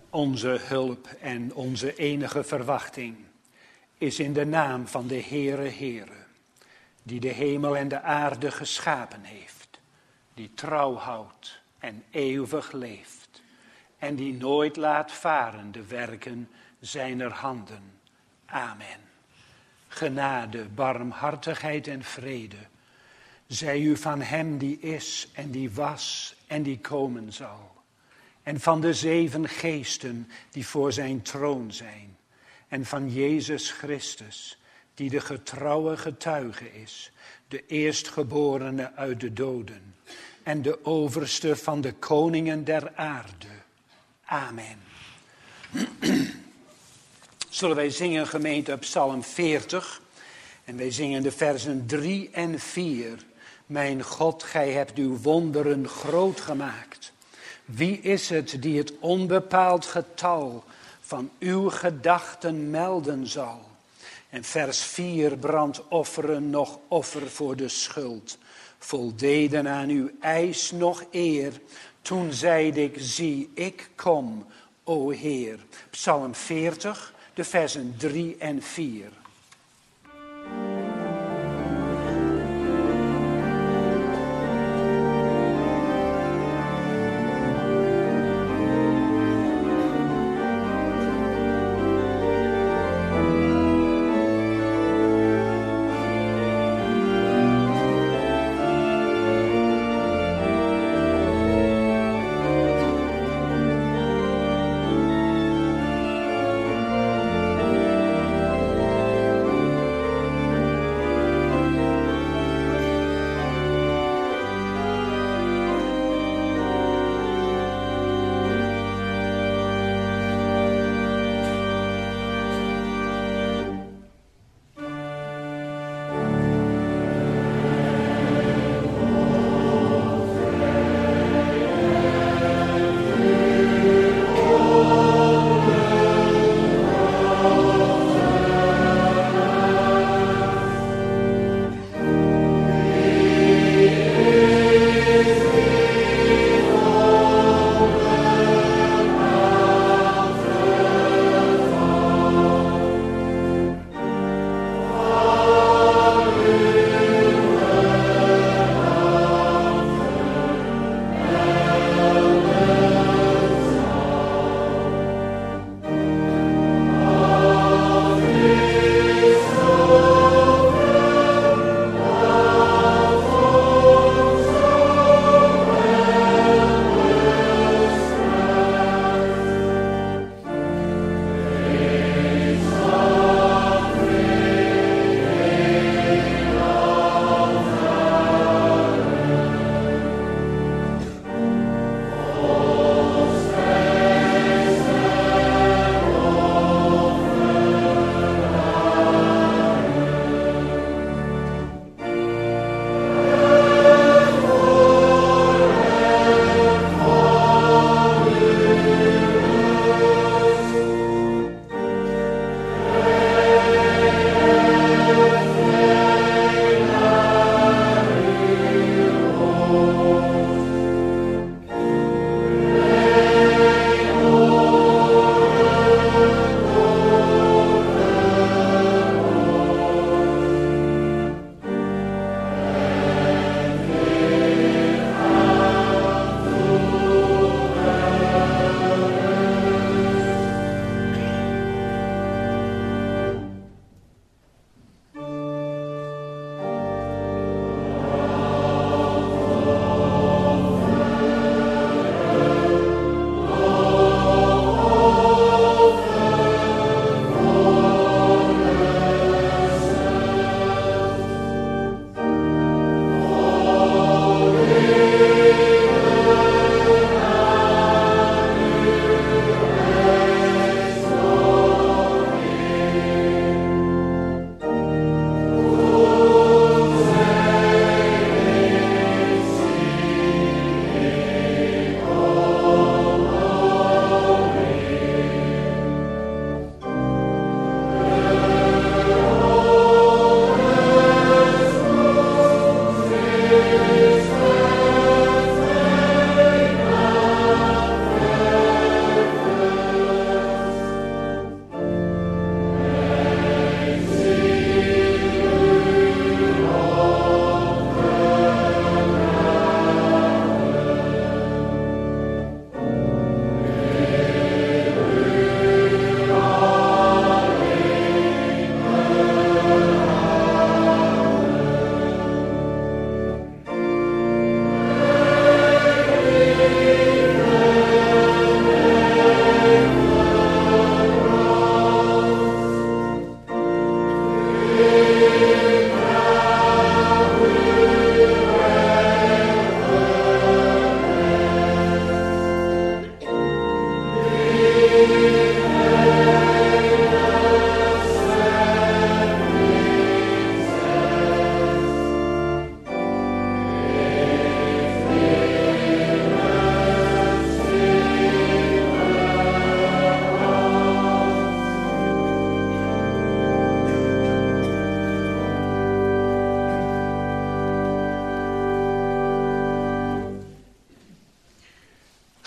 Onze hulp en onze enige verwachting is in de naam van de Heere, die de hemel en de aarde geschapen heeft, die trouw houdt en eeuwig leeft en die nooit laat varen de werken zijner handen. Amen. Genade, barmhartigheid en vrede zij u van hem die is en die was en die komen zal. En van de 7 geesten die voor zijn troon zijn. En van Jezus Christus, die de getrouwe getuige is. De eerstgeborene uit de doden. En de overste van de koningen der aarde. Amen. Zullen wij zingen, gemeente, op Psalm 40. En wij zingen de versen 3 en 4. Mijn God, gij hebt uw wonderen groot gemaakt. Wie is het die het onbepaald getal van uw gedachten melden zal? En vers 4, brandofferen nog offer voor de schuld. Voldeden aan uw eis nog eer. Toen zeide ik, zie, ik kom, o Heer. Psalm 40, de versen 3 en 4.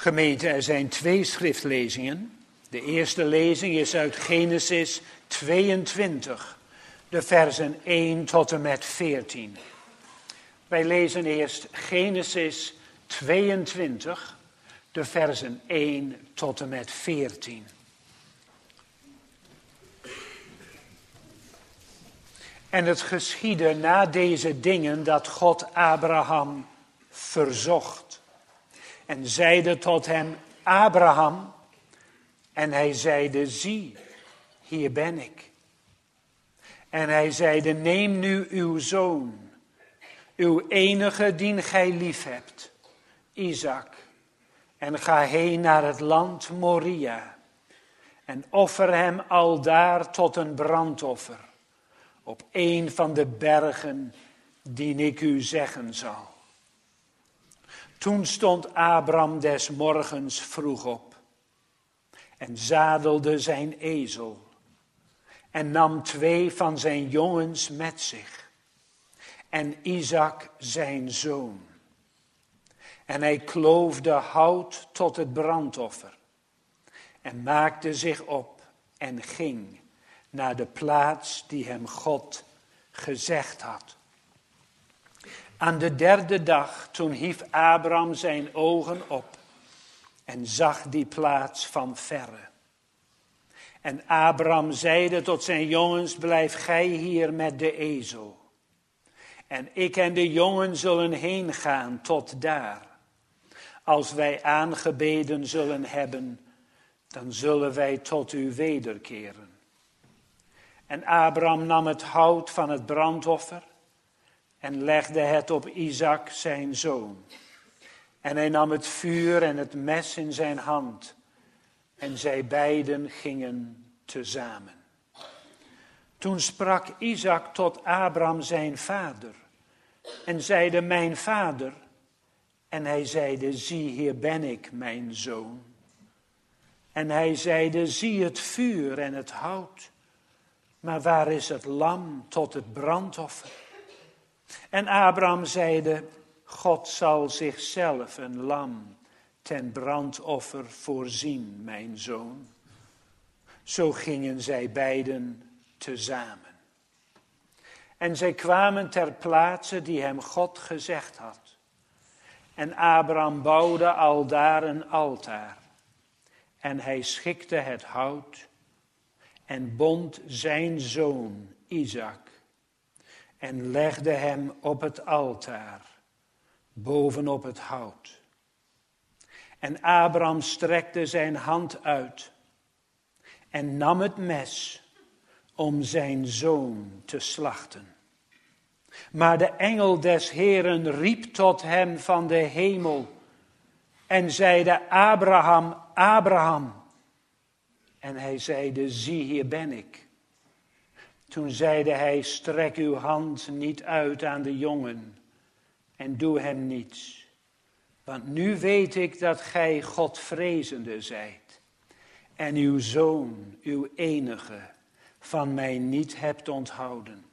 Gemeente, er zijn 2 schriftlezingen. De eerste lezing is uit Genesis 22, de versen 1 tot en met 14. Wij lezen eerst Genesis 22, de versen 1 tot en met 14. En het geschiedde na deze dingen dat God Abraham verzocht. En zeide tot hem, Abraham. En hij zeide, zie, hier ben ik. En hij zeide, neem nu uw zoon, uw enige dien gij lief hebt, Isaac. En ga heen naar het land Moria. En offer hem aldaar tot een brandoffer. Op een van de bergen die ik u zeggen zal. Toen stond Abram des morgens vroeg op. En zadelde zijn ezel. En nam 2 van zijn jongens met zich. En Isaac zijn zoon. En hij kloofde hout tot het brandoffer. En maakte zich op en ging naar de plaats die hem God gezegd had. Aan de 3e dag, toen hief Abram zijn ogen op en zag die plaats van verre. En Abram zeide tot zijn jongens, blijf gij hier met de ezel. En ik en de jongen zullen heen gaan tot daar. Als wij aangebeden zullen hebben, dan zullen wij tot u wederkeren. En Abram nam het hout van het brandoffer en legde het op Isaac zijn zoon. En hij nam het vuur en het mes in zijn hand. En zij beiden gingen tezamen. Toen sprak Isaac tot Abram zijn vader. En zeide, mijn vader. En hij zeide, zie, hier ben ik, mijn zoon. En hij zeide, zie het vuur en het hout. Maar waar is het lam tot het brandoffer? En Abram zeide, God zal zichzelf een lam ten brandoffer voorzien, mijn zoon. Zo gingen zij beiden tezamen. En zij kwamen ter plaatse die hem God gezegd had. En Abram bouwde aldaar een altaar. En hij schikte het hout en bond zijn zoon Isaac en legde hem op het altaar, bovenop het hout. En Abram strekte zijn hand uit en nam het mes om zijn zoon te slachten. Maar de engel des Heeren riep tot hem van de hemel en zeide, Abraham, Abraham. En hij zeide, zie, hier ben ik. Toen zeide hij, strek uw hand niet uit aan de jongen en doe hem niets. Want nu weet ik dat gij Godvrezende zijt en uw zoon, uw enige, van mij niet hebt onthouden.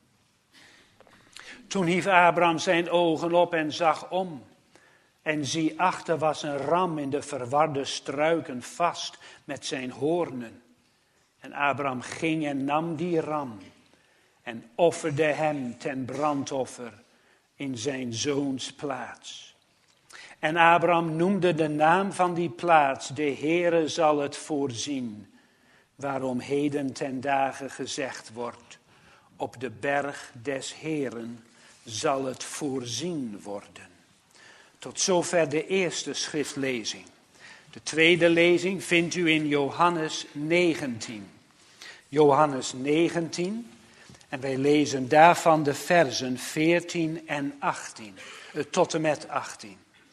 Toen hief Abram zijn ogen op en zag om. En zie, achter was een ram in de verwarde struiken vast met zijn hoornen. En Abram ging en nam die ram en offerde hem ten brandoffer in zijn zoons plaats. En Abram noemde de naam van die plaats, de Heere zal het voorzien, waarom heden ten dagen gezegd wordt, op de berg des Heeren zal het voorzien worden. Tot zover de eerste schriftlezing. De tweede lezing vindt u in Johannes 19. Johannes 19. En wij lezen daarvan de versen 14 en 18. Tot en met 18.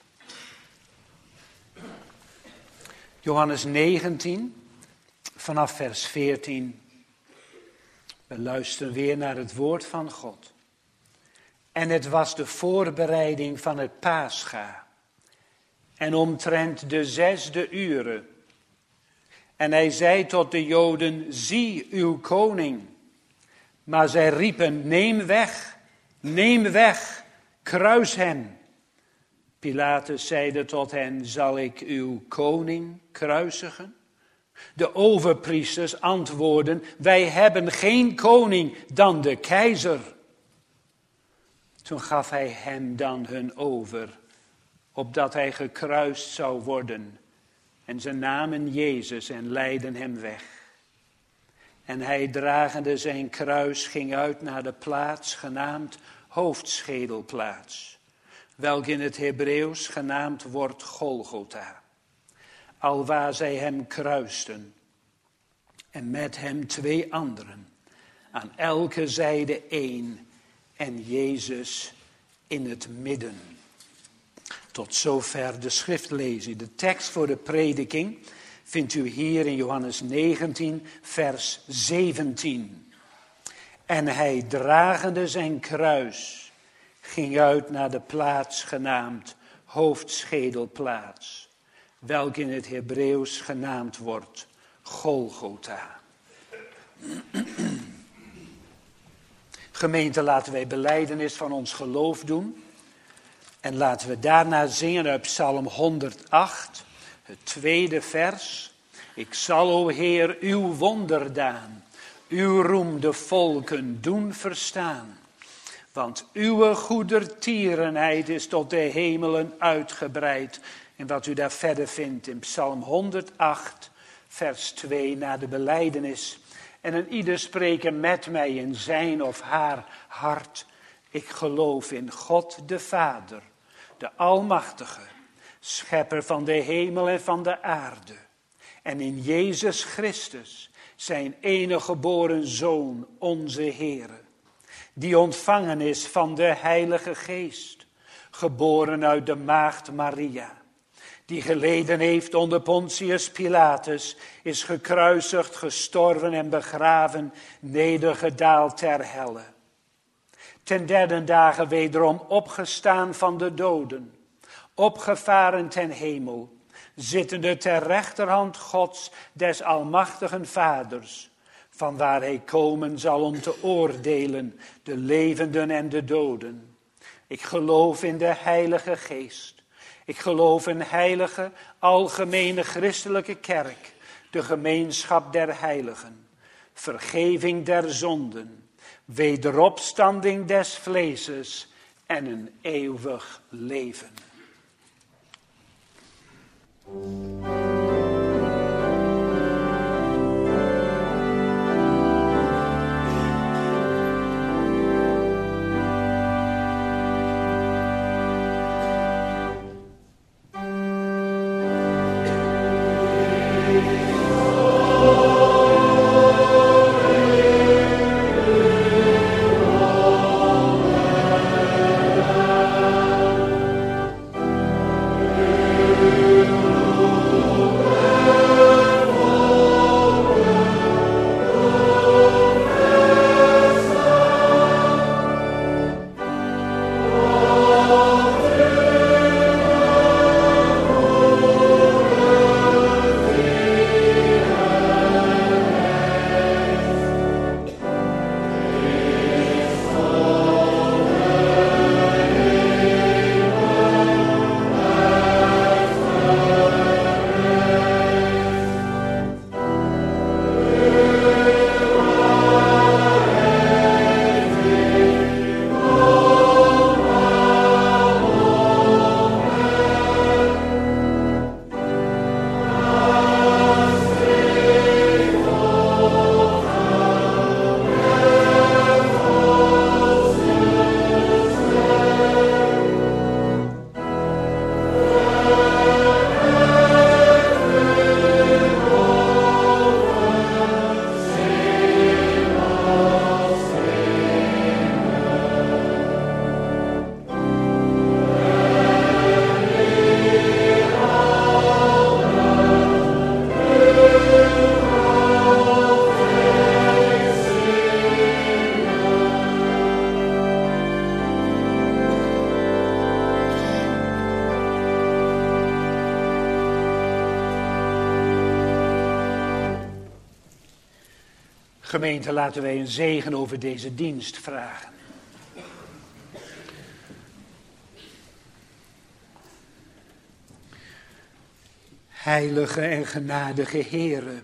Johannes 19, vanaf vers 14. We luisteren weer naar het woord van God. En het was de voorbereiding van het Pascha. En omtrent de 6e ure. En hij zei tot de Joden, zie uw koning. Maar zij riepen, neem weg, kruis hem. Pilatus zeide tot hen, zal ik uw koning kruisigen? De overpriesters antwoordden, wij hebben geen koning dan de keizer. Toen gaf hij hem dan hun over, opdat hij gekruist zou worden. En ze namen Jezus en leidden hem weg. En hij, dragende zijn kruis, ging uit naar de plaats genaamd Hoofdschedelplaats, welke in het Hebreeuws genaamd wordt Golgotha, alwaar zij hem kruisten, en met hem 2 anderen, aan elke zijde 1, en Jezus in het midden. Tot zover de schriftlezing. De tekst voor de prediking vindt u hier in Johannes 19, vers 17. En hij, dragende zijn kruis, ging uit naar de plaats genaamd Hoofdschedelplaats, welke in het Hebreeuws genaamd wordt Golgotha. Gemeente, laten wij belijdenis van ons geloof doen. En laten we daarna zingen uit Psalm 108, het 2e vers. Ik zal, o Heer, uw wonderdaan, uw roem de volken doen verstaan. Want uw goedertierenheid is tot de hemelen uitgebreid. En wat u daar verder vindt in Psalm 108, vers 2, na de belijdenis. En een ieder spreken met mij in zijn of haar hart. Ik geloof in God de Vader, de Almachtige, schepper van de hemel en van de aarde. En in Jezus Christus, zijn enige geboren Zoon, onze Heere, die ontvangen is van de Heilige Geest, geboren uit de maagd Maria, die geleden heeft onder Pontius Pilatus, is gekruisigd, gestorven en begraven, nedergedaald ter helle. Ten 3e dagen wederom opgestaan van de doden, opgevaren ten hemel, zittende ter rechterhand Gods, des almachtigen Vaders, vanwaar hij komen zal om te oordelen de levenden en de doden. Ik geloof in de Heilige Geest. Ik geloof in heilige, algemene christelijke kerk, de gemeenschap der heiligen, vergeving der zonden, wederopstanding des vleeses en een eeuwig leven. Gemeente, laten wij een zegen over deze dienst vragen. Heilige en genadige Heere,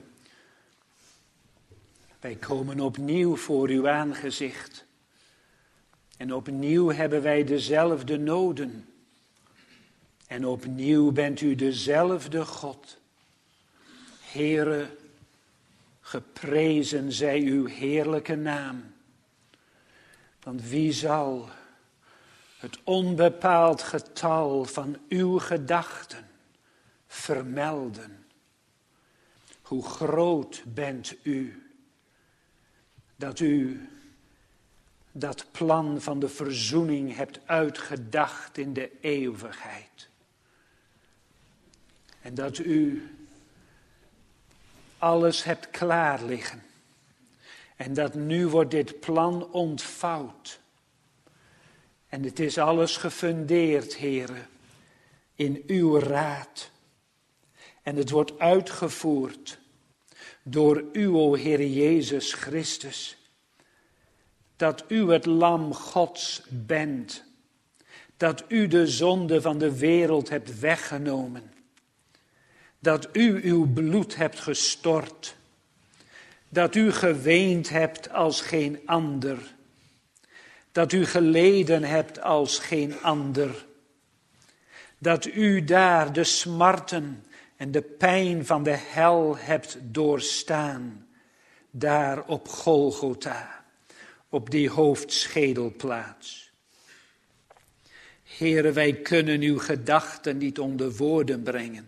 wij komen opnieuw voor uw aangezicht. En opnieuw hebben wij dezelfde noden. En opnieuw bent u dezelfde God. Heere, geprezen zij uw heerlijke naam. Want wie zal het onbepaald getal van uw gedachten vermelden? Hoe groot bent u, dat u dat plan van de verzoening hebt uitgedacht in de eeuwigheid. En dat u alles hebt klaar liggen. En dat nu wordt dit plan ontvouwd. En het is alles gefundeerd, Heere, in uw raad. En het wordt uitgevoerd door u, o Heer Jezus Christus. Dat u het lam Gods bent. Dat u de zonde van de wereld hebt weggenomen. Dat u uw bloed hebt gestort. Dat u geweend hebt als geen ander. Dat u geleden hebt als geen ander. Dat u daar de smarten en de pijn van de hel hebt doorstaan. Daar op Golgotha, op die hoofdschedelplaats. Heere, wij kunnen uw gedachten niet onder woorden brengen.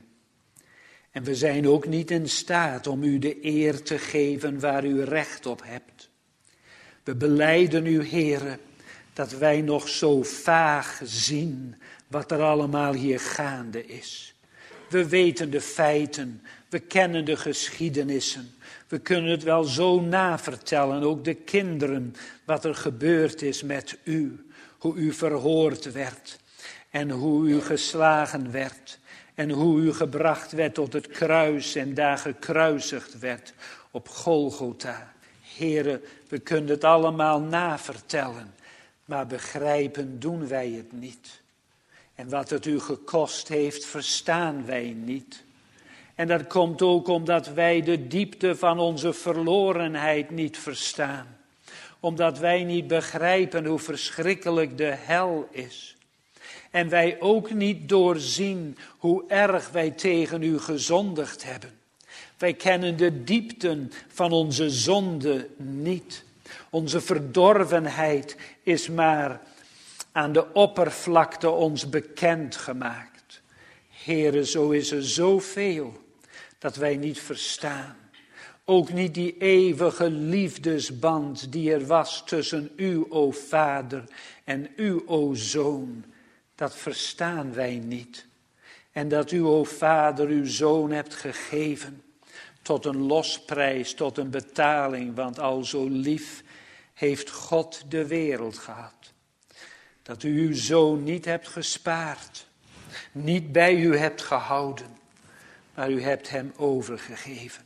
En we zijn ook niet in staat om u de eer te geven waar u recht op hebt. We belijden u, Heere, dat wij nog zo vaag zien wat er allemaal hier gaande is. We weten de feiten, we kennen de geschiedenissen. We kunnen het wel zo navertellen, ook de kinderen, wat er gebeurd is met u. Hoe u verhoord werd en hoe u geslagen werd. En hoe u gebracht werd tot het kruis en daar gekruisigd werd op Golgotha. Heere, we kunnen het allemaal navertellen, maar begrijpen doen wij het niet. En wat het u gekost heeft, verstaan wij niet. En dat komt ook omdat wij de diepte van onze verlorenheid niet verstaan. Omdat wij niet begrijpen hoe verschrikkelijk de hel is. En wij ook niet doorzien hoe erg wij tegen u gezondigd hebben. Wij kennen de diepten van onze zonde niet. Onze verdorvenheid is maar aan de oppervlakte ons bekend gemaakt. Heere, zo is er zoveel dat wij niet verstaan. Ook niet die eeuwige liefdesband die er was tussen u, o Vader, en u, o Zoon. Dat verstaan wij niet. En dat u, o Vader, uw Zoon hebt gegeven tot een losprijs, tot een betaling. Want al zo lief heeft God de wereld gehad. Dat u uw Zoon niet hebt gespaard. Niet bij u hebt gehouden. Maar u hebt hem overgegeven.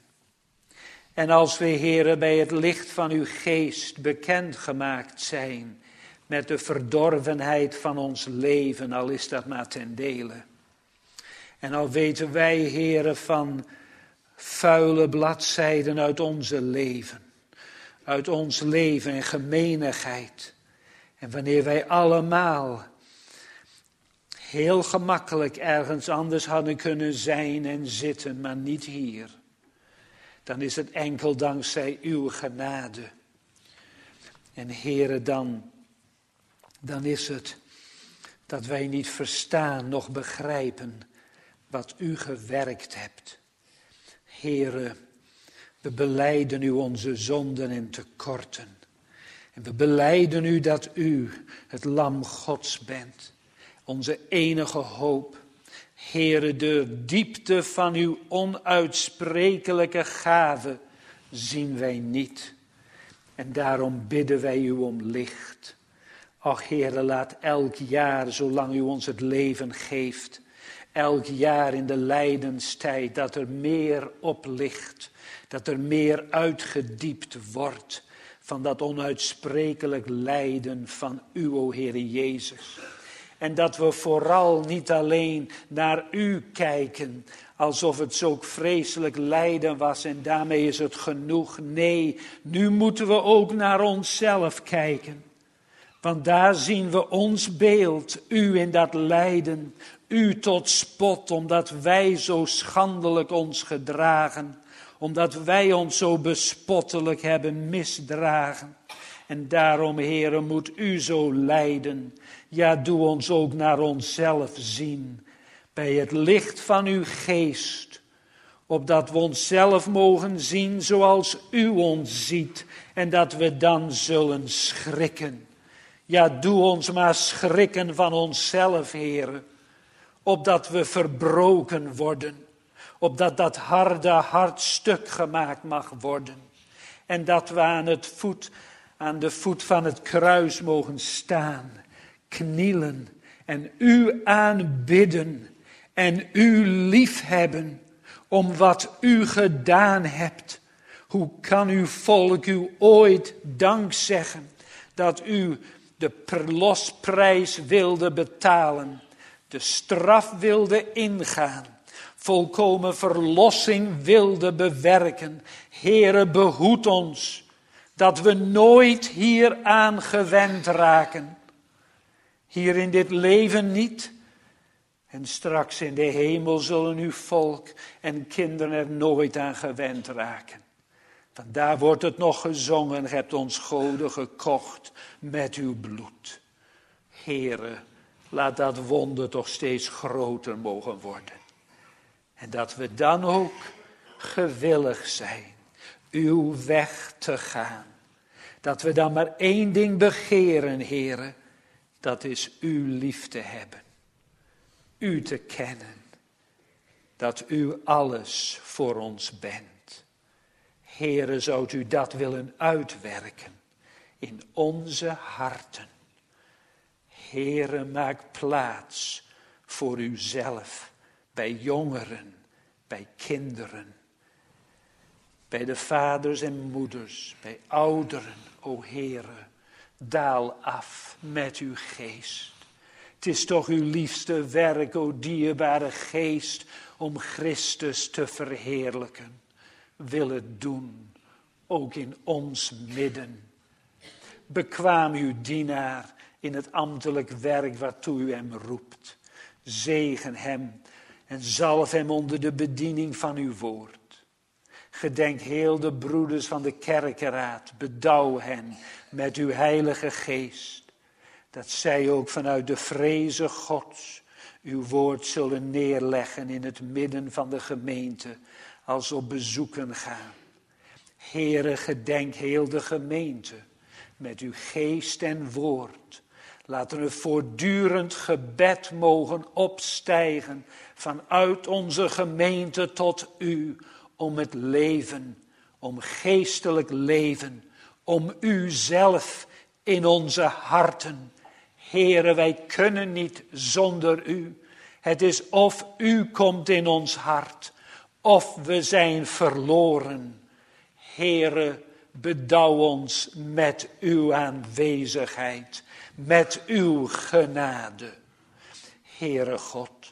En als we, Heere, bij het licht van uw geest bekendgemaakt zijn met de verdorvenheid van ons leven, al is dat maar ten dele. En al weten wij, Heere, van vuile bladzijden uit onze leven. Uit ons leven en gemeenigheid. En wanneer wij allemaal heel gemakkelijk ergens anders hadden kunnen zijn en zitten, maar niet hier. Dan is het enkel dankzij uw genade. En Heere, dan is het dat wij niet verstaan, noch begrijpen wat u gewerkt hebt. Heere, we belijden u onze zonden en tekorten. En we belijden u dat u het lam Gods bent. Onze enige hoop. Heere, de diepte van uw onuitsprekelijke gave zien wij niet. En daarom bidden wij u om licht. Och Heere, laat elk jaar, zolang u ons het leven geeft, elk jaar in de lijdenstijd, dat er meer oplicht, dat er meer uitgediept wordt van dat onuitsprekelijk lijden van u, o Heere Jezus. En dat we vooral niet alleen naar u kijken Alsof het zulk vreselijk lijden was en daarmee is het genoeg. Nee, nu moeten we ook naar onszelf kijken. Want daar zien we ons beeld, u in dat lijden, u tot spot, omdat wij zo schandelijk ons gedragen. Omdat wij ons zo bespottelijk hebben misdragen. En daarom, Heere, moet u zo lijden. Ja, doe ons ook naar onszelf zien. Bij het licht van uw geest. Opdat we onszelf mogen zien zoals u ons ziet. En dat we dan zullen schrikken. Ja, doe ons maar schrikken van onszelf, Heere. Opdat we verbroken worden. Opdat dat harde hart stuk gemaakt mag worden. En dat we aan de voet van het kruis mogen staan. Knielen en u aanbidden. En u liefhebben om wat u gedaan hebt. Hoe kan uw volk u ooit dank zeggen dat u de losprijs wilde betalen. De straf wilde ingaan. Volkomen verlossing wilde bewerken. Heere, behoed ons dat we nooit hieraan gewend raken. Hier in dit leven niet. En straks in de hemel zullen uw volk en kinderen er nooit aan gewend raken. Want daar wordt het nog gezongen, gij hebt ons goden gekocht met uw bloed. Heere, laat dat wonder toch steeds groter mogen worden. En dat we dan ook gewillig zijn uw weg te gaan. Dat we dan maar één ding begeren, Heere, dat is u lief te hebben. U te kennen, dat u alles voor ons bent. Heere, zou u dat willen uitwerken in onze harten. Heere, maak plaats voor uzelf, bij jongeren, bij kinderen, bij de vaders en moeders, bij ouderen, o Heere, daal af met uw geest. Het is toch uw liefste werk, o dierbare geest, om Christus te verheerlijken. Wil het doen, ook in ons midden. Bekwaam uw dienaar in het ambtelijk werk waartoe u hem roept. Zegen hem en zalf hem onder de bediening van uw woord. Gedenk heel de broeders van de kerkeraad, bedouw hen met uw heilige geest. Dat zij ook vanuit de vreze Gods uw woord zullen neerleggen in het midden van de gemeente als op bezoeken gaan. Heere, gedenk heel de gemeente met uw geest en woord. Laten we voortdurend gebed mogen opstijgen vanuit onze gemeente tot u om het leven, om geestelijk leven, om u zelf in onze harten. Heere, wij kunnen niet zonder u. Het is of u komt in ons hart, of we zijn verloren. Heere, bedouw ons met uw aanwezigheid, met uw genade. Heere God,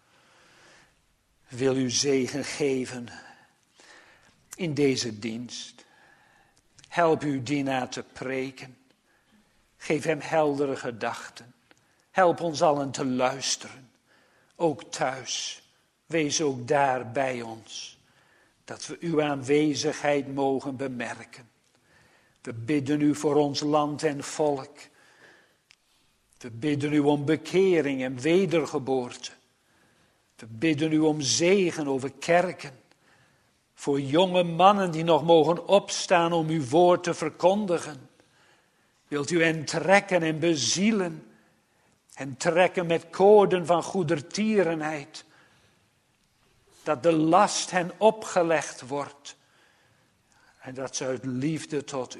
wil u zegen geven in deze dienst. Help uw dienaar te preken. Geef hem heldere gedachten. Help ons allen te luisteren. Ook thuis. Wees ook daar bij ons. Dat we uw aanwezigheid mogen bemerken. We bidden u voor ons land en volk. We bidden u om bekering en wedergeboorte. We bidden u om zegen over kerken. Voor jonge mannen die nog mogen opstaan om uw woord te verkondigen. Wilt u hen trekken en bezielen. En trekken met koorden van goedertierenheid. Dat de last hen opgelegd wordt. En dat ze uit liefde tot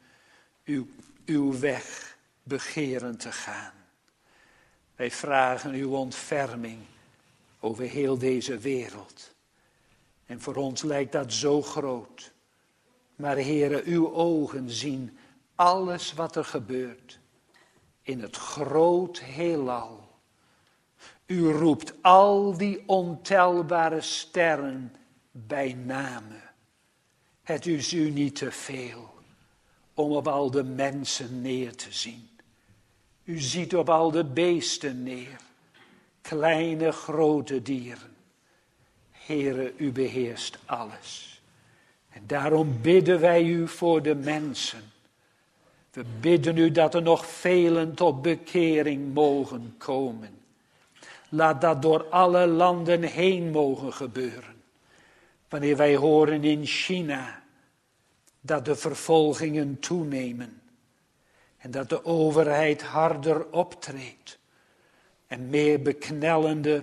uw weg begeren te gaan. Wij vragen uw ontferming over heel deze wereld. En voor ons lijkt dat zo groot. Maar Heere, uw ogen zien alles wat er gebeurt. In het groot heelal U roept al die ontelbare sterren bij name. Het is u niet te veel om op al de mensen neer te zien. U ziet op al de beesten neer, kleine, grote dieren. Heere, u beheerst alles. En daarom bidden wij u voor de mensen. We bidden u dat er nog velen tot bekering mogen komen. Laat dat door alle landen heen mogen gebeuren. Wanneer wij horen in China dat de vervolgingen toenemen. En dat de overheid harder optreedt. En meer beknellende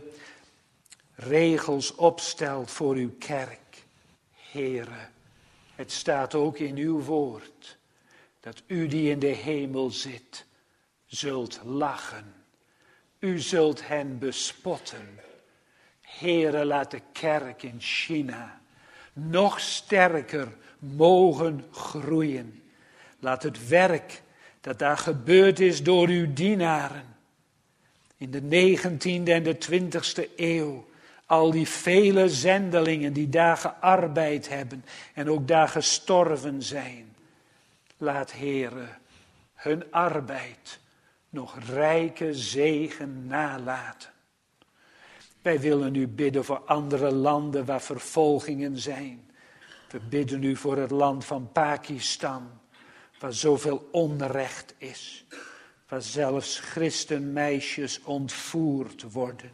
regels opstelt voor uw kerk. Heere, het staat ook in uw woord. Dat u die in de hemel zit, zult lachen. U zult hen bespotten. Heere, laat de kerk in China nog sterker mogen groeien. Laat het werk dat daar gebeurd is door uw dienaren. In de 19e en de 20e eeuw. Al die vele zendelingen die daar gearbeid hebben en ook daar gestorven zijn. Laat, Heere, hun arbeid nog rijke zegen nalaten. Wij willen u bidden voor andere landen waar vervolgingen zijn. We bidden u voor het land van Pakistan, waar zoveel onrecht is. Waar zelfs christenmeisjes ontvoerd worden.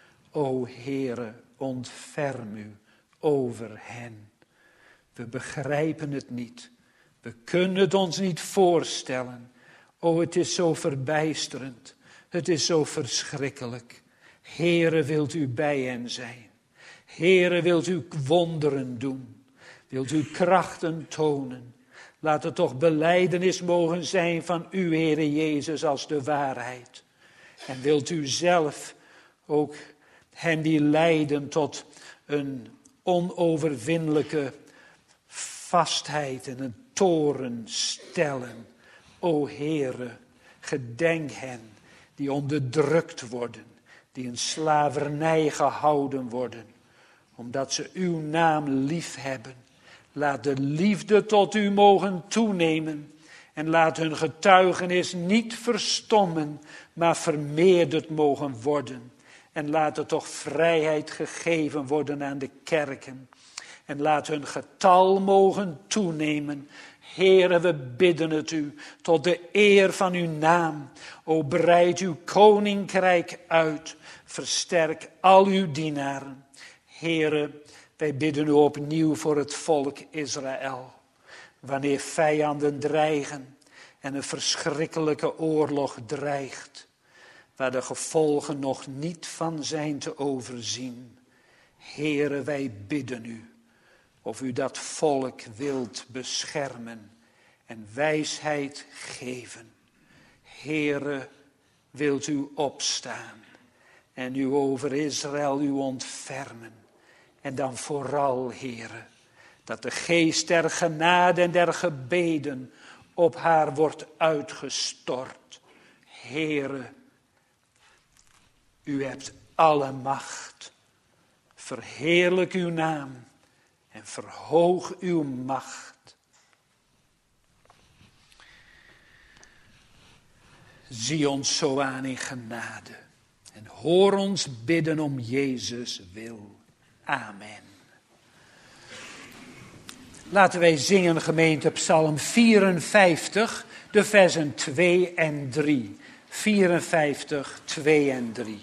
O Heere, ontferm u over hen. We begrijpen het niet. We kunnen het ons niet voorstellen. O, het is zo verbijsterend. Het is zo verschrikkelijk. Heere, wilt u bij hen zijn? Heere, wilt u wonderen doen? Wilt u krachten tonen? Laat het toch belijdenis mogen zijn van u, Heere Jezus, als de waarheid. En wilt u zelf ook hen die lijden tot een onoverwinnelijke vastheid en een toren stellen. O Heere, gedenk hen die onderdrukt worden, die in slavernij gehouden worden, omdat ze uw naam lief hebben. Laat de liefde tot u mogen toenemen en laat hun getuigenis niet verstommen, maar vermeerderd mogen worden. En laat er toch vrijheid gegeven worden aan de kerken. En laat hun getal mogen toenemen. Heere, we bidden het u tot de eer van uw naam. O, breid uw koninkrijk uit. Versterk al uw dienaren. Heere, wij bidden u opnieuw voor het volk Israël. Wanneer vijanden dreigen en een verschrikkelijke oorlog dreigt. Waar de gevolgen nog niet van zijn te overzien. Heere, wij bidden u. Of u dat volk wilt beschermen en wijsheid geven. Heere, wilt u opstaan en u over Israël u ontfermen. En dan vooral, Heere, dat de geest der genade en der gebeden op haar wordt uitgestort. Heere, u hebt alle macht. Verheerlijk uw naam en verhoog uw macht. Zie ons zo aan in genade en hoor ons bidden om Jezus wil. Amen. Laten wij zingen, gemeente, Psalm 54, de versen 2 en 3. 54, 2 en 3.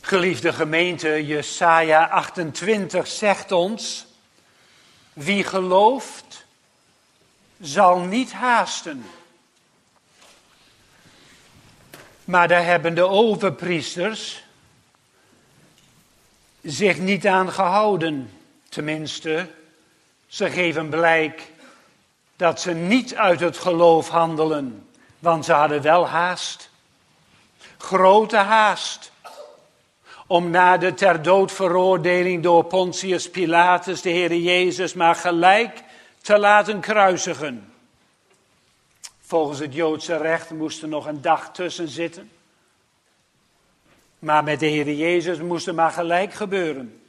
Geliefde gemeente, Jesaja 28 zegt ons: wie gelooft, zal niet haasten. Maar daar hebben de overpriesters zich niet aan gehouden. Tenminste, ze geven blijk dat ze niet uit het geloof handelen. Want ze hadden wel haast. Grote haast. Om na de ter dood veroordeling door Pontius Pilatus de Heer Jezus maar gelijk te laten kruisigen. Volgens het Joodse recht moest er nog een dag tussen zitten. Maar met de Heer Jezus moest het maar gelijk gebeuren.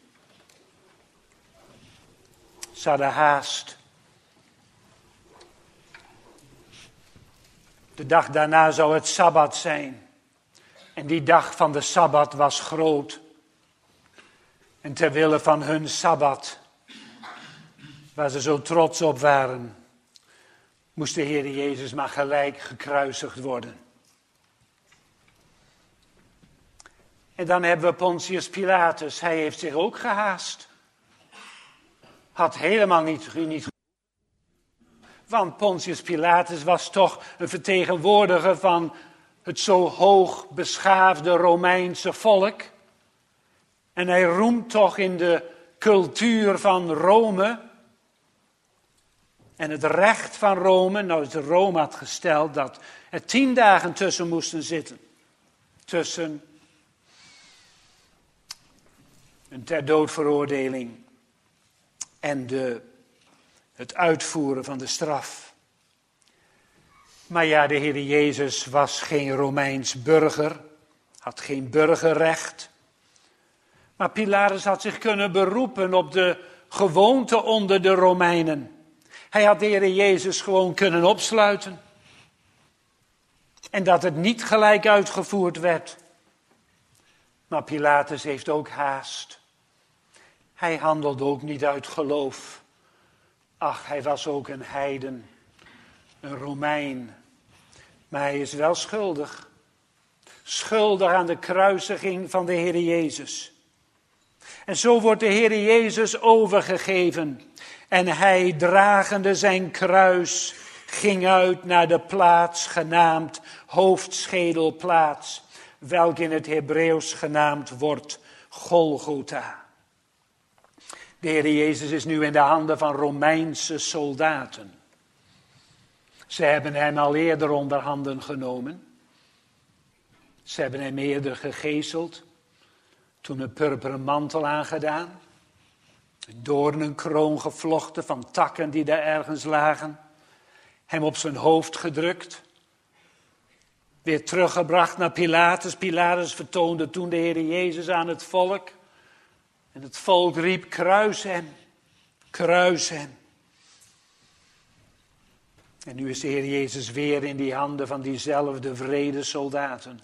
Ze hadden haast. De dag daarna zou het Sabbat zijn. En die dag van de Sabbat was groot. En ter wille van hun Sabbat, waar ze zo trots op waren, moest de Heer Jezus maar gelijk gekruisigd worden. En dan hebben we Pontius Pilatus. Hij heeft zich ook gehaast. Had helemaal niet. Want Pontius Pilatus was toch een vertegenwoordiger van het zo hoog beschaafde Romeinse volk. En hij roemt toch in de cultuur van Rome en het recht van Rome. Nou, Rome had gesteld dat er 10 dagen tussen moesten zitten. Tussen een ter dood veroordeling en het uitvoeren van de straf. Maar ja, de Heer Jezus was geen Romeins burger, had geen burgerrecht. Maar Pilatus had zich kunnen beroepen op de gewoonte onder de Romeinen. Hij had de Heer Jezus gewoon kunnen opsluiten. En dat het niet gelijk uitgevoerd werd. Maar Pilatus heeft ook haast. Hij handelde ook niet uit geloof. Ach, hij was ook een heiden, een Romein. Maar hij is wel schuldig. Schuldig aan de kruisiging van de Heer Jezus. En zo wordt de Heer Jezus overgegeven. En hij, dragende zijn kruis, ging uit naar de plaats genaamd hoofdschedelplaats, welke in het Hebreeuws genaamd wordt Golgotha. De Heer Jezus is nu in de handen van Romeinse soldaten. Ze hebben hem al eerder onder handen genomen. Ze hebben hem eerder gegezeld. Toen een purperen mantel aangedaan. Een doornenkroon gevlochten van takken die daar ergens lagen. Hem op zijn hoofd gedrukt. Weer teruggebracht naar Pilatus. Pilatus vertoonde toen de Heer Jezus aan het volk. En het volk riep: kruis hem, kruis hem. En nu is de Heer Jezus weer in die handen van diezelfde wrede soldaten.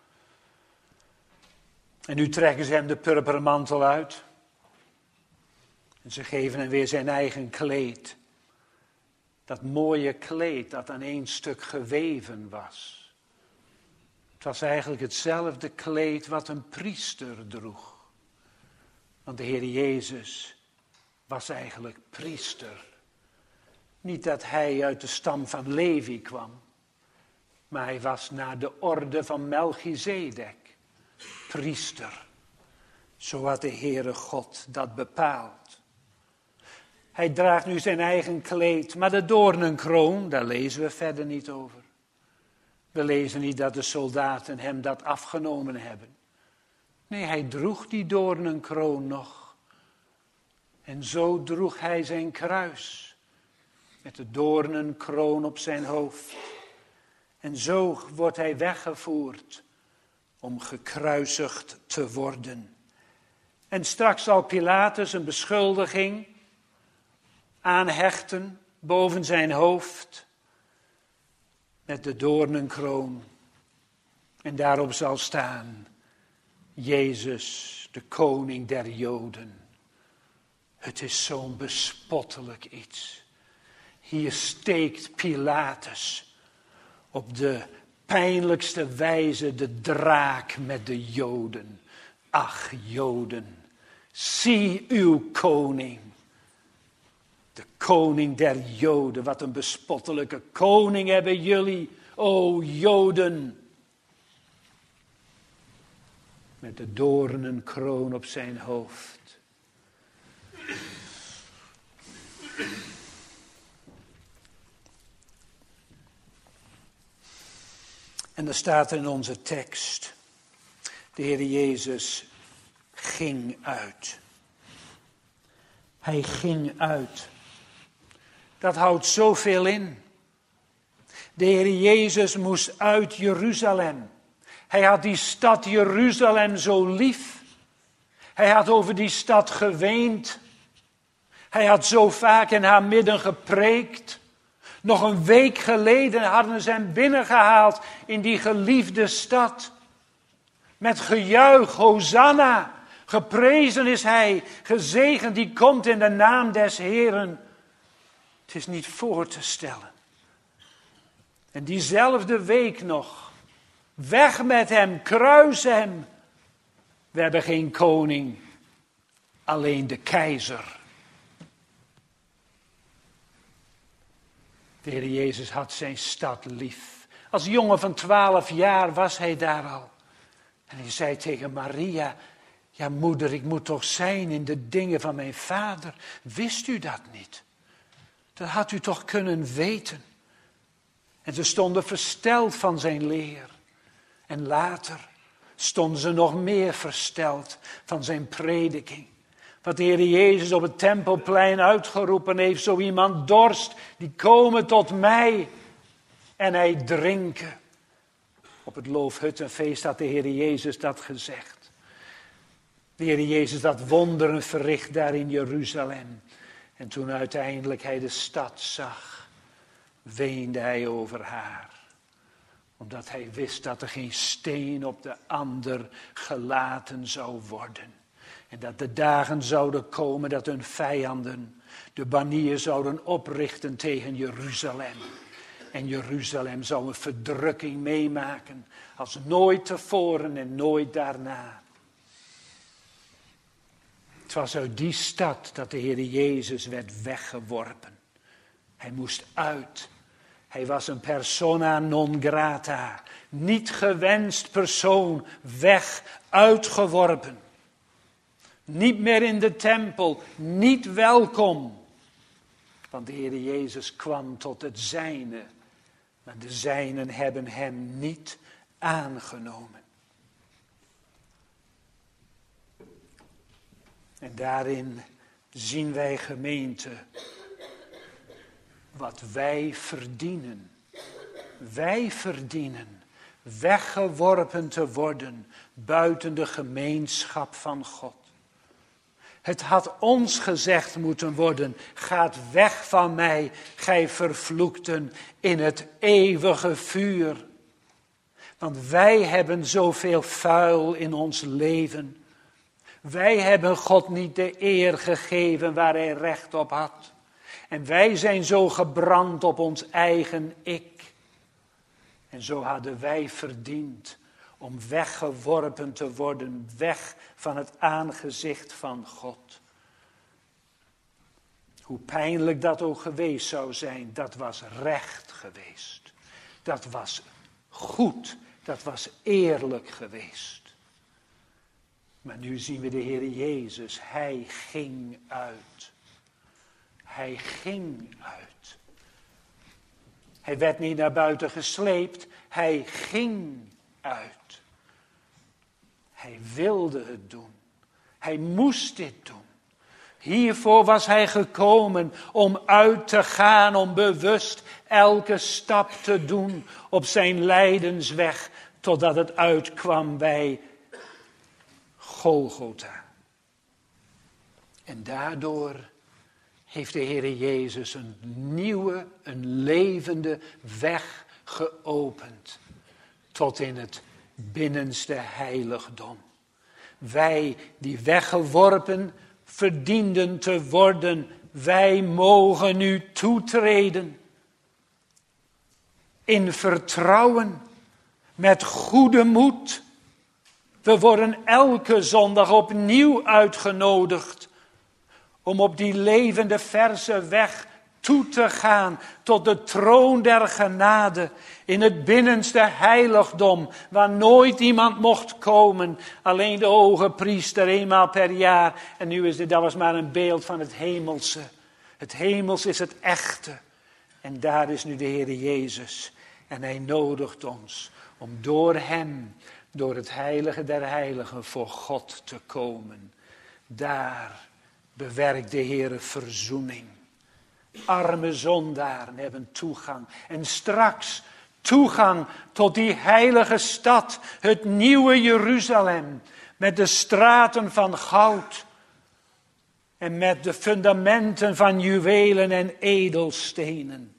En nu trekken ze hem de purperen mantel uit. En ze geven hem weer zijn eigen kleed. Dat mooie kleed dat aan één stuk geweven was. Het was eigenlijk hetzelfde kleed wat een priester droeg. Want de Heer Jezus was eigenlijk priester. Niet dat hij uit de stam van Levi kwam. Maar hij was naar de orde van Melchizedek. Priester. Zo had de Heere God dat bepaald. Hij draagt nu zijn eigen kleed. Maar de doornenkroon, daar lezen we verder niet over. We lezen niet dat de soldaten hem dat afgenomen hebben. Nee, hij droeg die doornenkroon nog. En zo droeg hij zijn kruis. Met de doornenkroon op zijn hoofd. En zo wordt hij weggevoerd om gekruisigd te worden. En straks zal Pilatus een beschuldiging aanhechten boven zijn hoofd met de doornenkroon. En daarop zal staan: Jezus, de koning der Joden. Het is zo'n bespottelijk iets. Hier steekt Pilatus op de pijnlijkste wijze de draak met de Joden. Ach, Joden, zie uw koning. De koning der Joden, wat een bespottelijke koning hebben jullie, o Joden. Met de doornenkroon op zijn hoofd. En er staat in onze tekst, de Heer Jezus ging uit. Hij ging uit. Dat houdt zoveel in. De Heer Jezus moest uit Jeruzalem. Hij had die stad Jeruzalem zo lief. Hij had over die stad geweend. Hij had zo vaak in haar midden gepreekt. Nog een week geleden hadden ze hem binnengehaald in die geliefde stad. Met gejuich, Hosanna. Geprezen is hij, gezegend die komt in de naam des Heeren. Het is niet voor te stellen. En diezelfde week nog, weg met hem, kruis hem. We hebben geen koning, alleen de keizer. De Heer Jezus had zijn stad lief. Als jongen van 12 jaar was hij daar al. En hij zei tegen Maria, ja moeder, ik moet toch zijn in de dingen van mijn vader. Wist u dat niet? Dat had u toch kunnen weten. En ze stonden versteld van zijn leer. En later stonden ze nog meer versteld van zijn prediking. Wat de Heer Jezus op het Tempelplein uitgeroepen heeft. Zo iemand dorst, die komen tot mij en hij drinken. Op het Loofhuttenfeest had de Heer Jezus dat gezegd. De Heer Jezus dat wonderen verricht daar in Jeruzalem. En toen uiteindelijk hij de stad zag, weende hij over haar. Omdat hij wist dat er geen steen op de ander gelaten zou worden. En dat de dagen zouden komen dat hun vijanden de banier zouden oprichten tegen Jeruzalem. En Jeruzalem zou een verdrukking meemaken als nooit tevoren en nooit daarna. Het was uit die stad dat de Heer Jezus werd weggeworpen. Hij moest uit. Hij was een persona non grata. Niet gewenst persoon, weg, uitgeworpen. Niet meer in de tempel, niet welkom. Want de Heer Jezus kwam tot het zijne. Maar de zijnen hebben hem niet aangenomen. En daarin zien wij, gemeente, wat wij verdienen. Wij verdienen weggeworpen te worden buiten de gemeenschap van God. Het had ons gezegd moeten worden, gaat weg van mij, gij vervloekten, in het eeuwige vuur. Want wij hebben zoveel vuil in ons leven. Wij hebben God niet de eer gegeven waar hij recht op had. En wij zijn zo gebrand op ons eigen ik. En zo hadden wij verdiend om weggeworpen te worden, weg van het aangezicht van God. Hoe pijnlijk dat ook geweest zou zijn, dat was recht geweest. Dat was goed, dat was eerlijk geweest. Maar nu zien we de Heer Jezus, hij ging uit. Hij ging uit. Hij werd niet naar buiten gesleept, hij ging uit. Hij wilde het doen. Hij moest dit doen. Hiervoor was hij gekomen om uit te gaan, om bewust elke stap te doen op zijn lijdensweg, totdat het uitkwam bij Golgotha. En daardoor heeft de Heer Jezus een nieuwe, een levende weg geopend tot in het binnenste heiligdom. Wij die weggeworpen verdienden te worden, wij mogen nu toetreden. In vertrouwen, met goede moed. We worden elke zondag opnieuw uitgenodigd om op die levende verse weg toe te gaan tot de troon der genade in het binnenste heiligdom, waar nooit iemand mocht komen, alleen de hoge priester eenmaal per jaar. En nu dat was maar een beeld van het hemelse. Het hemels is het echte. En daar is nu de Heer Jezus. En hij nodigt ons om door hem, door het heilige der heiligen, voor God te komen. Daar bewerkt de Heer verzoening. Arme zondaren hebben toegang. En straks toegang tot die heilige stad, het nieuwe Jeruzalem, met de straten van goud en met de fundamenten van juwelen en edelstenen.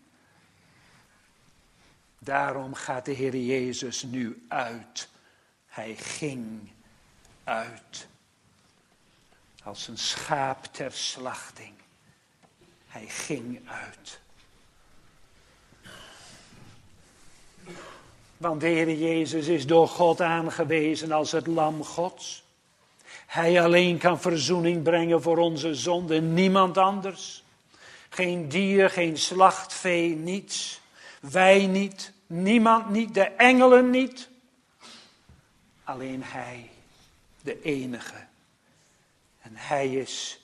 Daarom gaat de Heer Jezus nu uit. Hij ging uit. Als een schaap ter slachting. Hij ging uit. Want de Heer Jezus is door God aangewezen als het lam Gods. Hij alleen kan verzoening brengen voor onze zonden, niemand anders. Geen dier, geen slachtvee, niets. Wij niet, niemand niet, de engelen niet. Alleen Hij, de enige. En Hij is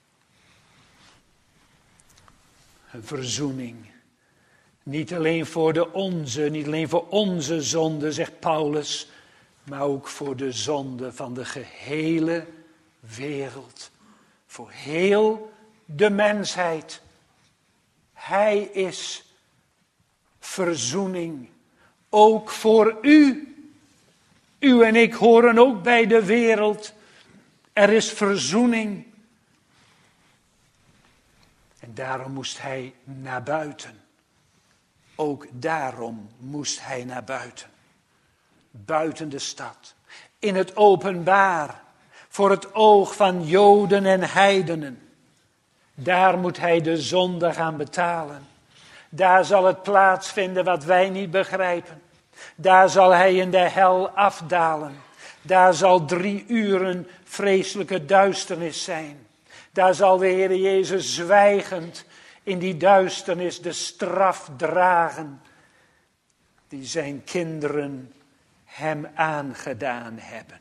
een verzoening. Niet alleen voor de onze, niet alleen voor onze zonde, zegt Paulus, maar ook voor de zonde van de gehele wereld. Voor heel de mensheid. Hij is verzoening. Ook voor u. U en ik horen ook bij de wereld. Er is verzoening. En daarom moest hij naar buiten. Ook daarom moest hij naar buiten. Buiten de stad. In het openbaar. Voor het oog van Joden en heidenen. Daar moet hij de zonde gaan betalen. Daar zal het plaatsvinden wat wij niet begrijpen. Daar zal hij in de hel afdalen. Daar zal 3 uren vreselijke duisternis zijn. Daar zal de Heer Jezus zwijgend in die duisternis de straf dragen die zijn kinderen hem aangedaan hebben.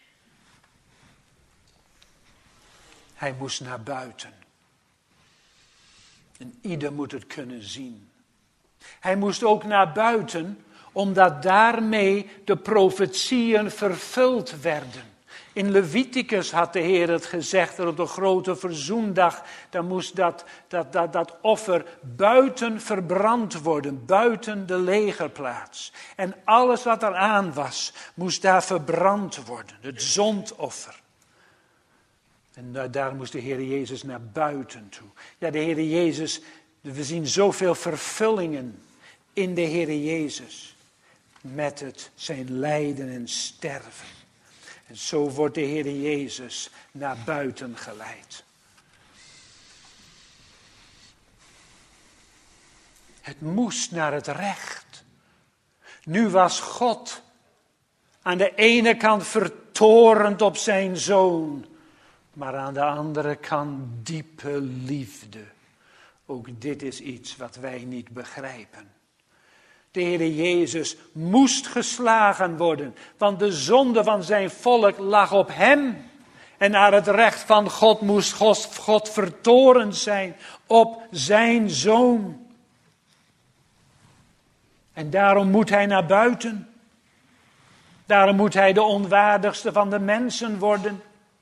Hij moest naar buiten. En ieder moet het kunnen zien. Hij moest ook naar buiten, omdat daarmee de profetieën vervuld werden. In Leviticus had de Heer het gezegd dat op de grote verzoendag, dan moest dat offer buiten verbrand worden, buiten de legerplaats. En alles wat eraan was, moest daar verbrand worden, het zondoffer. En daar moest de Heer Jezus naar buiten toe. Ja, de Heer Jezus, we zien zoveel vervullingen in de Heer Jezus. Met zijn lijden en sterven. En zo wordt de Heer Jezus naar buiten geleid. Het moest naar het recht. Nu was God aan de ene kant vertorend op zijn zoon. Maar aan de andere kant diepe liefde. Ook dit is iets wat wij niet begrijpen. De Heer Jezus moest geslagen worden, want de zonde van zijn volk lag op hem. En naar het recht van God moest God vertorend zijn op zijn zoon. En daarom moet hij naar buiten. Daarom moet hij de onwaardigste van de mensen worden.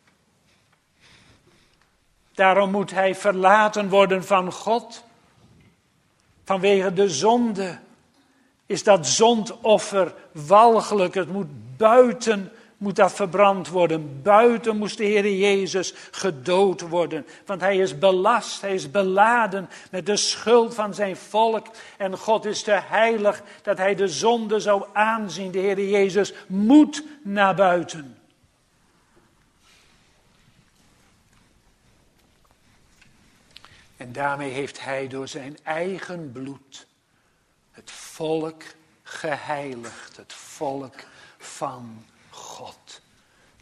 Daarom moet hij verlaten worden van God. Vanwege de zonde is dat zondoffer walgelijk. Het moet buiten dat verbrand worden. Buiten moest de Heer Jezus gedood worden. Want hij is belast, hij is beladen met de schuld van zijn volk. En God is te heilig dat hij de zonde zou aanzien. De Heer Jezus moet naar buiten. En daarmee heeft hij door zijn eigen bloed het volk geheiligd. Het volk van God.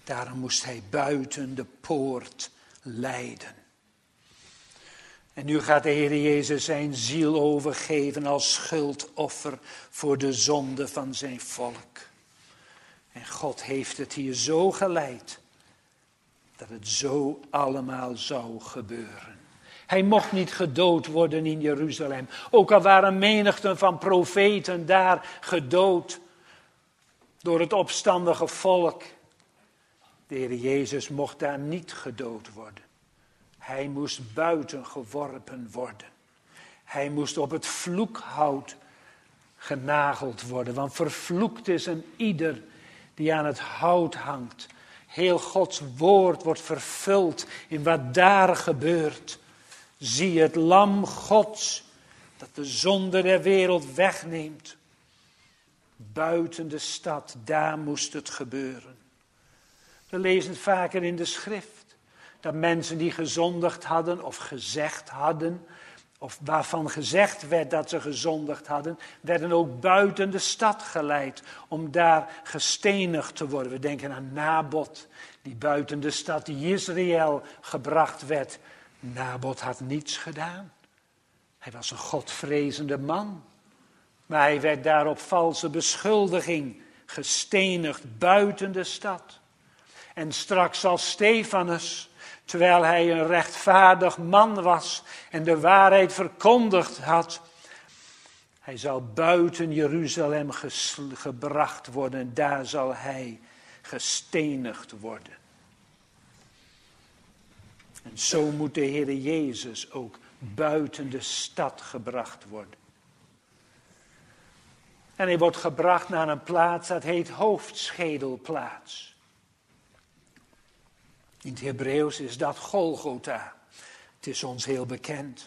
Daarom moest hij buiten de poort lijden. En nu gaat de Heer Jezus zijn ziel overgeven als schuldoffer voor de zonde van zijn volk. En God heeft het hier zo geleid dat het zo allemaal zou gebeuren. Hij mocht niet gedood worden in Jeruzalem. Ook al waren menigten van profeten daar gedood door het opstandige volk. De Heer Jezus mocht daar niet gedood worden. Hij moest buiten geworpen worden. Hij moest op het vloekhout genageld worden. Want vervloekt is een ieder die aan het hout hangt. Heel Gods woord wordt vervuld in wat daar gebeurt. Zie het lam Gods dat de zonde der wereld wegneemt. Buiten de stad, daar moest het gebeuren. We lezen het vaker in de schrift. Dat mensen die gezondigd hadden of gezegd hadden, of waarvan gezegd werd dat ze gezondigd hadden, werden ook buiten de stad geleid om daar gestenigd te worden. We denken aan Nabot, die buiten de stad Jezreel gebracht werd. Nabot had niets gedaan. Hij was een godvrezende man. Maar hij werd daar op valse beschuldiging gestenigd buiten de stad. En straks zal Stefanus, terwijl hij een rechtvaardig man was en de waarheid verkondigd had, hij zal buiten Jeruzalem gebracht worden en daar zal hij gestenigd worden. En zo moet de Heer Jezus ook buiten de stad gebracht worden. En hij wordt gebracht naar een plaats dat heet hoofdschedelplaats. In het Hebreeuws is dat Golgotha. Het is ons heel bekend.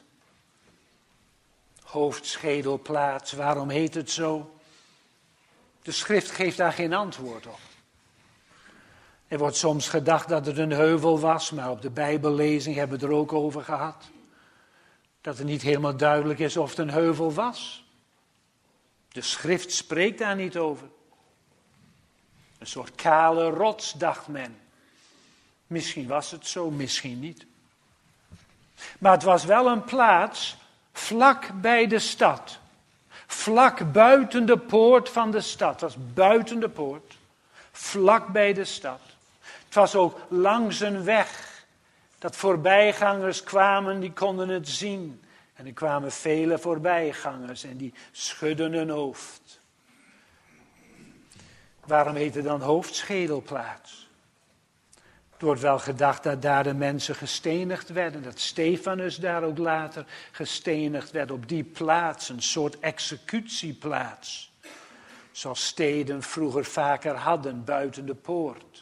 Hoofdschedelplaats, waarom heet het zo? De schrift geeft daar geen antwoord op. Er wordt soms gedacht dat het een heuvel was, maar op de Bijbellezing hebben we het er ook over gehad. Dat het niet helemaal duidelijk is of het een heuvel was. De schrift spreekt daar niet over. Een soort kale rots, dacht men. Misschien was het zo, misschien niet. Maar het was wel een plaats vlak bij de stad. Vlak buiten de poort van de stad. Het was buiten de poort. Vlak bij de stad. Het was ook langs een weg. Dat voorbijgangers kwamen, die konden het zien. En er kwamen vele voorbijgangers en die schudden hun hoofd. Waarom heet het dan hoofdschedelplaats? Er wordt wel gedacht dat daar de mensen gestenigd werden. Dat Stefanus daar ook later gestenigd werd op die plaats. Een soort executieplaats. Zoals steden vroeger vaker hadden buiten de poort.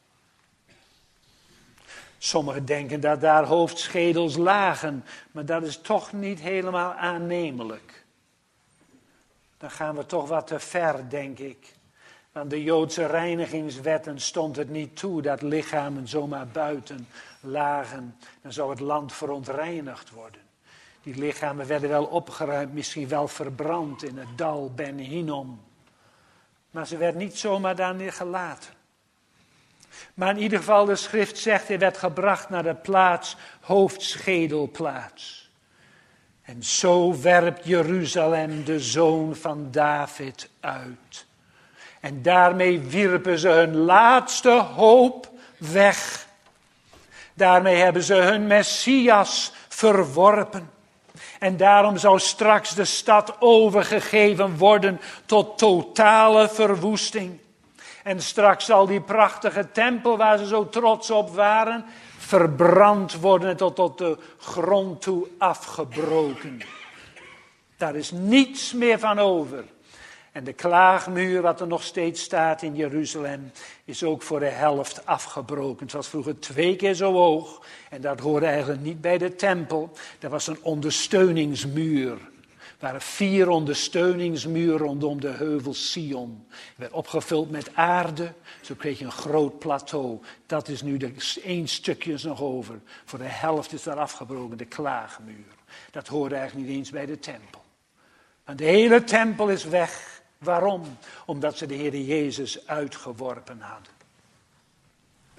Sommigen denken dat daar hoofdschedels lagen. Maar dat is toch niet helemaal aannemelijk. Dan gaan we toch wat te ver, denk ik. Aan de Joodse reinigingswetten stond het niet toe dat lichamen zomaar buiten lagen. Dan zou het land verontreinigd worden. Die lichamen werden wel opgeruimd, misschien wel verbrand in het dal Ben Hinnom. Maar ze werd niet zomaar daar neergelaten. Maar in ieder geval, de schrift zegt, hij werd gebracht naar de plaats, hoofdschedelplaats. En zo werpt Jeruzalem de zoon van David uit. En daarmee wierpen ze hun laatste hoop weg. Daarmee hebben ze hun Messias verworpen. En daarom zou straks de stad overgegeven worden tot totale verwoesting. En straks zal die prachtige tempel waar ze zo trots op waren, verbrand worden en tot de grond toe afgebroken. Daar is niets meer van over. En de klaagmuur, wat er nog steeds staat in Jeruzalem, is ook voor de helft afgebroken. Het was vroeger 2 keer zo hoog. En dat hoorde eigenlijk niet bij de tempel. Dat was een ondersteuningsmuur. Er waren 4 ondersteuningsmuren rondom de heuvel Sion. Het werd opgevuld met aarde. Zo kreeg je een groot plateau. Dat is nu 1 stukje nog over. Voor de helft is daar afgebroken, de klaagmuur. Dat hoorde eigenlijk niet eens bij de tempel. Maar de hele tempel is weg. Waarom? Omdat ze de Heer Jezus uitgeworpen hadden.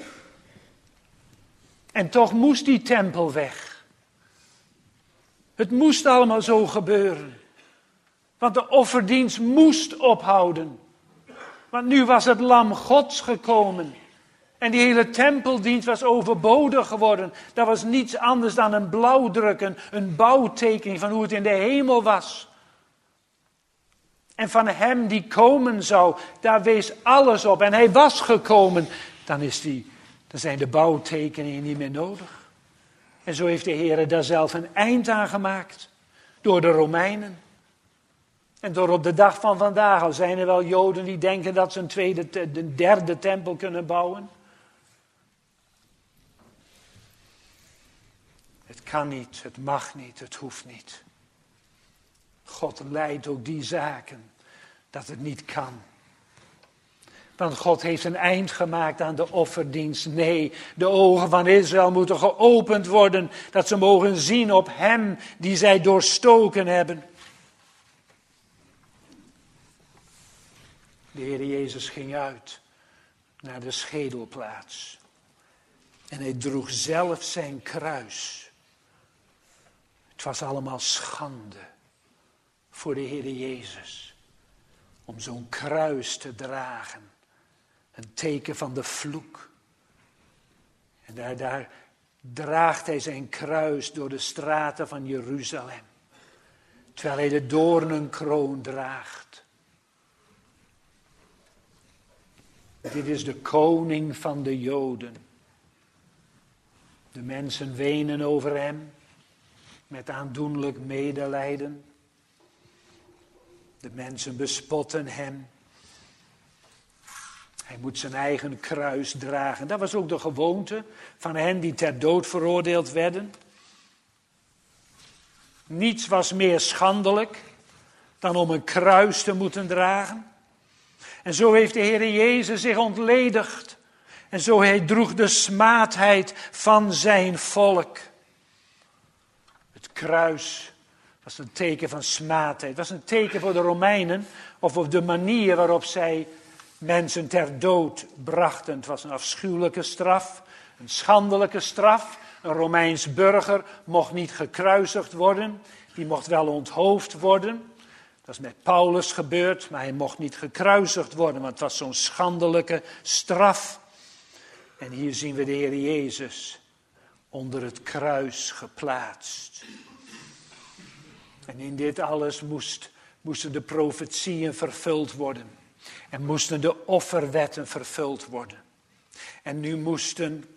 En toch moest die tempel weg. Het moest allemaal zo gebeuren. Want de offerdienst moest ophouden. Want nu was het lam Gods gekomen. En die hele tempeldienst was overbodig geworden. Dat was niets anders dan een blauwdruk, een bouwtekening van hoe het in de hemel was. En van hem die komen zou, daar wees alles op. En hij was gekomen. Dan zijn de bouwtekeningen niet meer nodig. En zo heeft de Heer daar zelf een eind aan gemaakt. Door de Romeinen. En door op de dag van vandaag, al zijn er wel Joden die denken dat ze een derde tempel kunnen bouwen. Het kan niet, het mag niet, het hoeft niet. God leidt ook die zaken dat het niet kan. Want God heeft een eind gemaakt aan de offerdienst. Nee, de ogen van Israël moeten geopend worden, dat ze mogen zien op hem die zij doorstoken hebben. De Heer Jezus ging uit naar de schedelplaats. En hij droeg zelf zijn kruis. Het was allemaal schande voor de Heer Jezus. Om zo'n kruis te dragen. Een teken van de vloek. En daar draagt hij zijn kruis door de straten van Jeruzalem. Terwijl hij de doornenkroon draagt. Dit is de koning van de Joden. De mensen wenen over hem. Met aandoenlijk medelijden. De mensen bespotten hem. Hij moet zijn eigen kruis dragen. Dat was ook de gewoonte van hen die ter dood veroordeeld werden. Niets was meer schandelijk dan om een kruis te moeten dragen. En zo heeft de Heer Jezus zich ontledigd. En zo hij droeg de smaadheid van zijn volk. Het kruis was een teken van smaadheid. Het was een teken voor de Romeinen. Of op de manier waarop zij mensen ter dood brachten. Het was een afschuwelijke straf. Een schandelijke straf. Een Romeins burger mocht niet gekruisigd worden. Die mocht wel onthoofd worden. Dat is met Paulus gebeurd. Maar hij mocht niet gekruisigd worden. Want het was zo'n schandelijke straf. En hier zien we de Heer Jezus onder het kruis geplaatst. En in dit alles moesten de profetieën vervuld worden. En moesten de offerwetten vervuld worden. En nu moest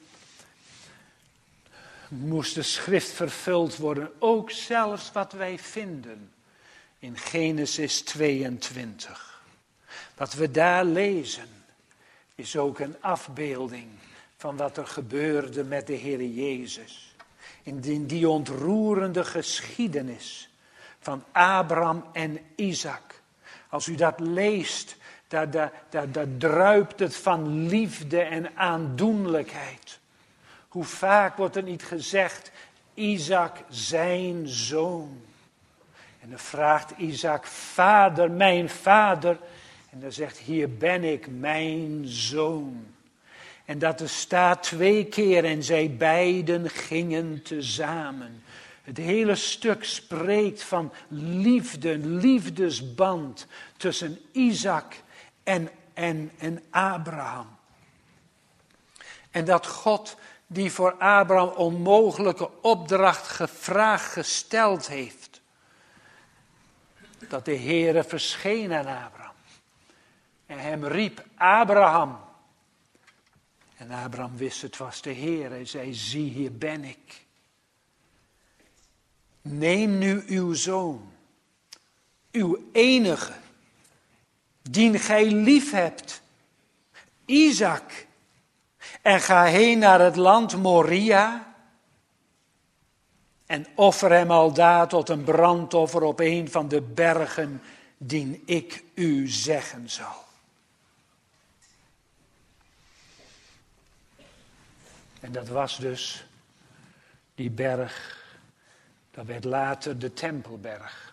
de schrift vervuld worden. Ook zelfs wat wij vinden in Genesis 22. Wat we daar lezen is ook een afbeelding van wat er gebeurde met de Heer Jezus. In die ontroerende geschiedenis van Abraham en Isaac. Als u dat leest, daar druipt het van liefde en aandoenlijkheid. Hoe vaak wordt er niet gezegd, Isaac zijn zoon. En dan vraagt Isaac, vader, mijn vader. En dan zegt, hier ben ik, mijn zoon. En dat er staat 2 keer en zij beiden gingen tezamen. Het hele stuk spreekt van liefde, een liefdesband tussen Isaac en Abraham. En dat God die voor Abraham onmogelijke opdracht gesteld heeft. Dat de Heere verscheen aan Abraham. En hem riep, Abraham. En Abraham wist, het was de Heer. Hij zei, zie, hier ben ik. Neem nu uw zoon, uw enige, dien gij lief hebt, Isaac, en ga heen naar het land Moria en offer hem aldaar tot een brandoffer op een van de bergen die ik u zeggen zal. En dat was dus die berg, dat werd later de Tempelberg.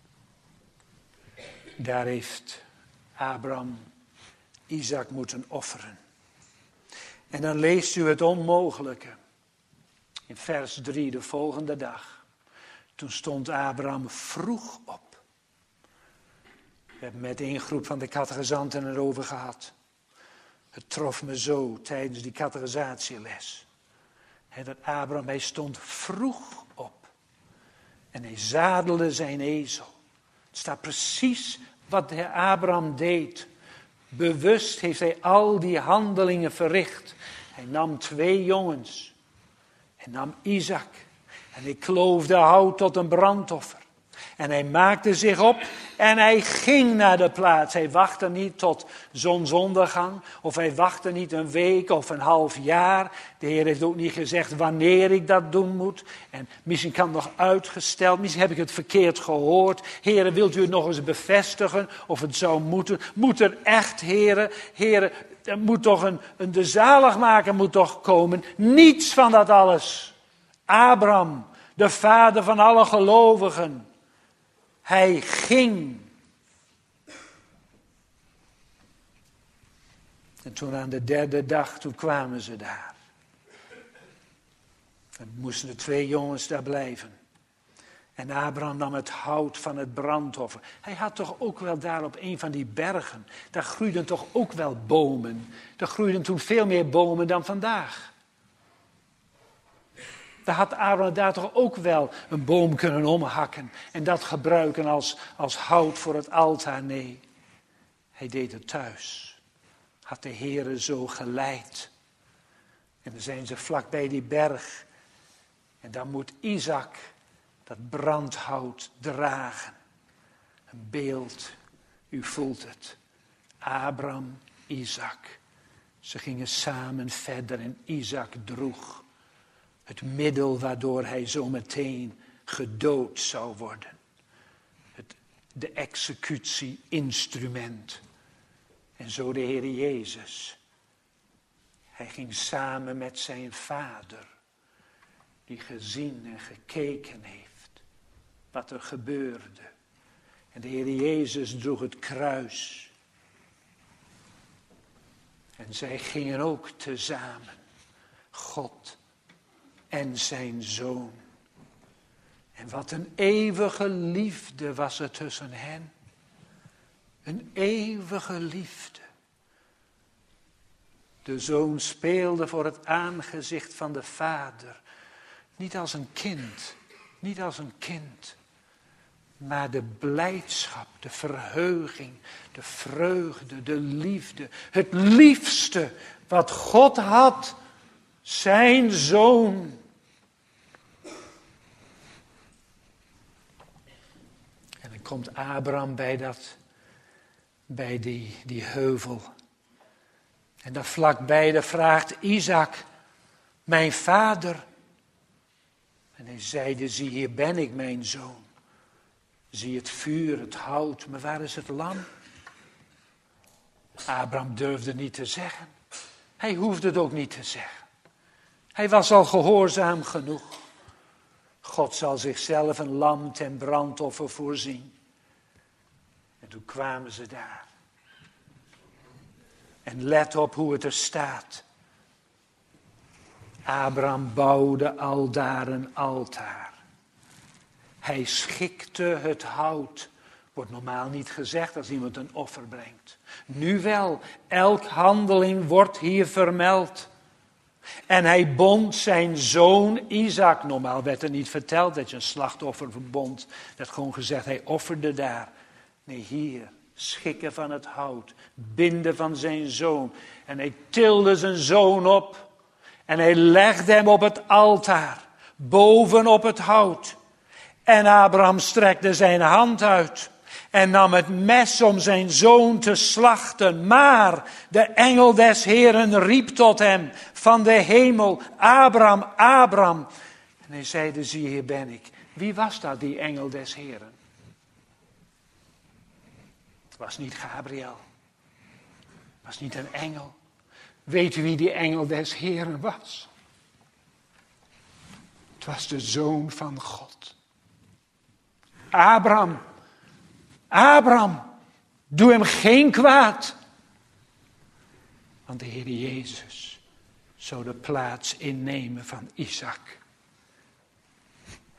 Daar heeft Abraham Isaac moeten offeren. En dan leest u het onmogelijke. In vers 3 de volgende dag. Toen stond Abraham vroeg op. We hebben met één groep van de catechizanten erover gehad. Het trof me zo tijdens die catechisatieles. Dat Abraham, hij stond vroeg op. En hij zadelde zijn ezel. Het staat precies wat de Abraham deed. Bewust heeft hij al die handelingen verricht. Hij nam 2 jongens. Hij nam Isaac. En hij kloofde hout tot een brandoffer. En hij maakte zich op en hij ging naar de plaats. Hij wachtte niet tot zonsondergang. Of hij wachtte niet een week of een half jaar. De Heer heeft ook niet gezegd wanneer ik dat doen moet. En misschien kan het nog uitgesteld. Misschien heb ik het verkeerd gehoord. Heere, wilt u het nog eens bevestigen? Of het zou moeten. Moet er echt, Heere? Heere, er moet toch de zaligmaker moet toch komen. Niets van dat alles. Abraham, de vader van alle gelovigen. Hij ging. En toen aan de 3e dag, toen kwamen ze daar. En moesten de 2 jongens daar blijven. En Abraham nam het hout van het brandoffer. Hij had toch ook wel daar op een van die bergen. Daar groeiden toch ook wel bomen. Daar groeiden toen veel meer bomen dan vandaag. Daar had Abraham daar toch ook wel een boom kunnen omhakken. En dat gebruiken als hout voor het altaar. Nee, hij deed het thuis. Had de Heere zo geleid. En dan zijn ze vlak bij die berg. En dan moet Isaac dat brandhout dragen. Een beeld, u voelt het. Abraham, Isaac. Ze gingen samen verder en Isaac droeg het middel waardoor hij zo meteen gedood zou worden. De executie-instrument. En zo de Heer Jezus. Hij ging samen met zijn vader. Die gezien en gekeken heeft. Wat er gebeurde. En de Heer Jezus droeg het kruis. En zij gingen ook tezamen. God en zijn zoon. En wat een eeuwige liefde was er tussen hen. Een eeuwige liefde. De zoon speelde voor het aangezicht van de vader. Niet als een kind. Niet als een kind. Maar de blijdschap, de verheuging, de vreugde, de liefde. Het liefste wat God had. Zijn zoon. En dan komt Abraham bij die heuvel. En daar vlakbij daar vraagt Isaac, mijn vader. En hij zeide, zie hier ben ik mijn zoon. Zie het vuur, het hout, maar waar is het lam? Abraham durfde niet te zeggen. Hij hoefde het ook niet te zeggen. Hij was al gehoorzaam genoeg. God zal zichzelf een lam ten brandoffer voorzien. En toen kwamen ze daar. En let op hoe het er staat. Abraham bouwde aldaar een altaar. Hij schikte het hout. Wordt normaal niet gezegd als iemand een offer brengt. Nu wel, elk handeling wordt hier vermeld. En hij bond zijn zoon Isaac. Normaal werd er niet verteld dat je een slachtoffer verbond. Er werd gewoon gezegd, hij offerde daar. Nee, hier, schikken van het hout. Binden van zijn zoon. En hij tilde zijn zoon op. En hij legde hem op het altaar. Bovenop het hout. En Abraham strekte zijn hand uit. En nam het mes om zijn zoon te slachten. Maar de engel des Heeren riep tot hem van de hemel. Abraham, Abraham. En hij zeide, zie hier ben ik. Wie was dat, die engel des Heeren? Het was niet Gabriel. Het was niet een engel. Weet u wie die engel des Heeren was? Het was de Zoon van God. Abraham. Abraham, doe hem geen kwaad. Want de Heer Jezus zou de plaats innemen van Isaac.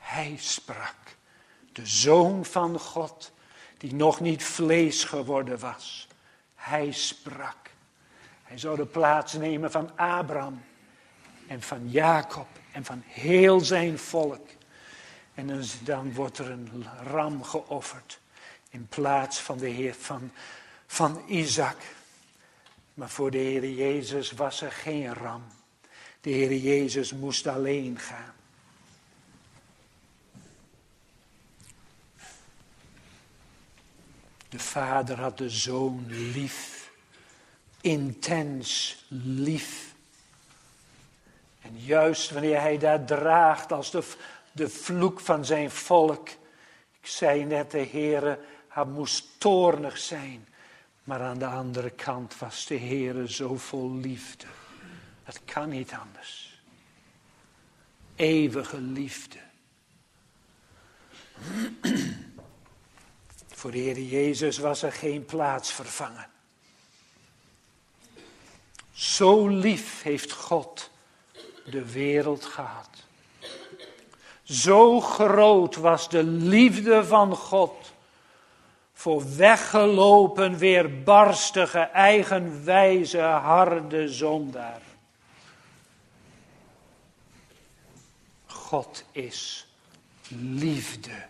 Hij sprak. De Zoon van God, die nog niet vlees geworden was. Hij sprak. Hij zou de plaats nemen van Abraham en van Jacob en van heel zijn volk. En dan wordt er een ram geofferd in plaats van de Heer van Isaac. Maar voor de Heer Jezus was er geen ram. De Heer Jezus moest alleen gaan. De Vader had de Zoon lief. Intens lief. En juist wanneer hij daar draagt als de vloek van zijn volk. Ik zei net, de Heere, hij moest toornig zijn. Maar aan de andere kant was de Heere zo vol liefde. Het kan niet anders. Eeuwige liefde. Voor de Heer Jezus was er geen plaatsvervanger. Zo lief heeft God de wereld gehad. Zo groot was de liefde van God voor weggelopen, weerbarstige, eigenwijze, harde zondaar. God is liefde.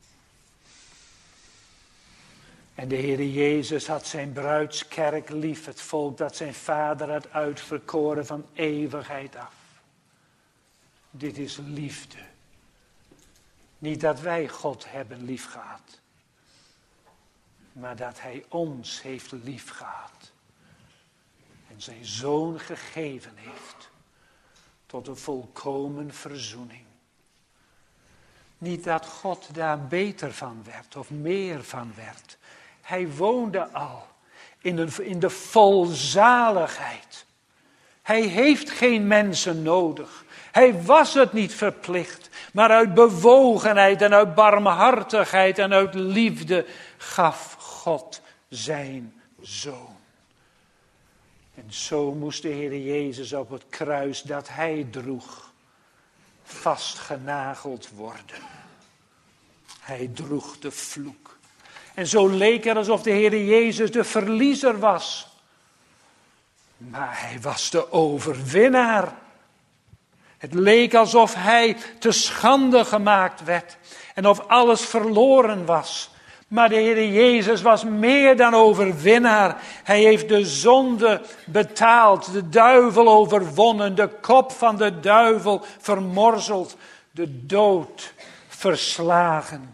En de Heer Jezus had zijn bruidskerk lief, het volk dat zijn Vader had uitverkoren van eeuwigheid af. Dit is liefde. Niet dat wij God hebben lief gehad, maar dat Hij ons heeft lief gehad. En zijn Zoon gegeven heeft tot een volkomen verzoening. Niet dat God daar beter van werd of meer van werd. Hij woonde al in de volzaligheid. Hij heeft geen mensen nodig. Hij was het niet verplicht. Maar uit bewogenheid en uit barmhartigheid en uit liefde gaf God zijn Zoon. En zo moest de Heer Jezus op het kruis dat Hij droeg vastgenageld worden. Hij droeg de vloek. En zo leek het alsof de Heer Jezus de verliezer was. Maar Hij was de overwinnaar. Het leek alsof Hij te schande gemaakt werd. En of alles verloren was. Maar de Heer Jezus was meer dan overwinnaar. Hij heeft de zonde betaald. De duivel overwonnen. De kop van de duivel vermorzeld. De dood verslagen.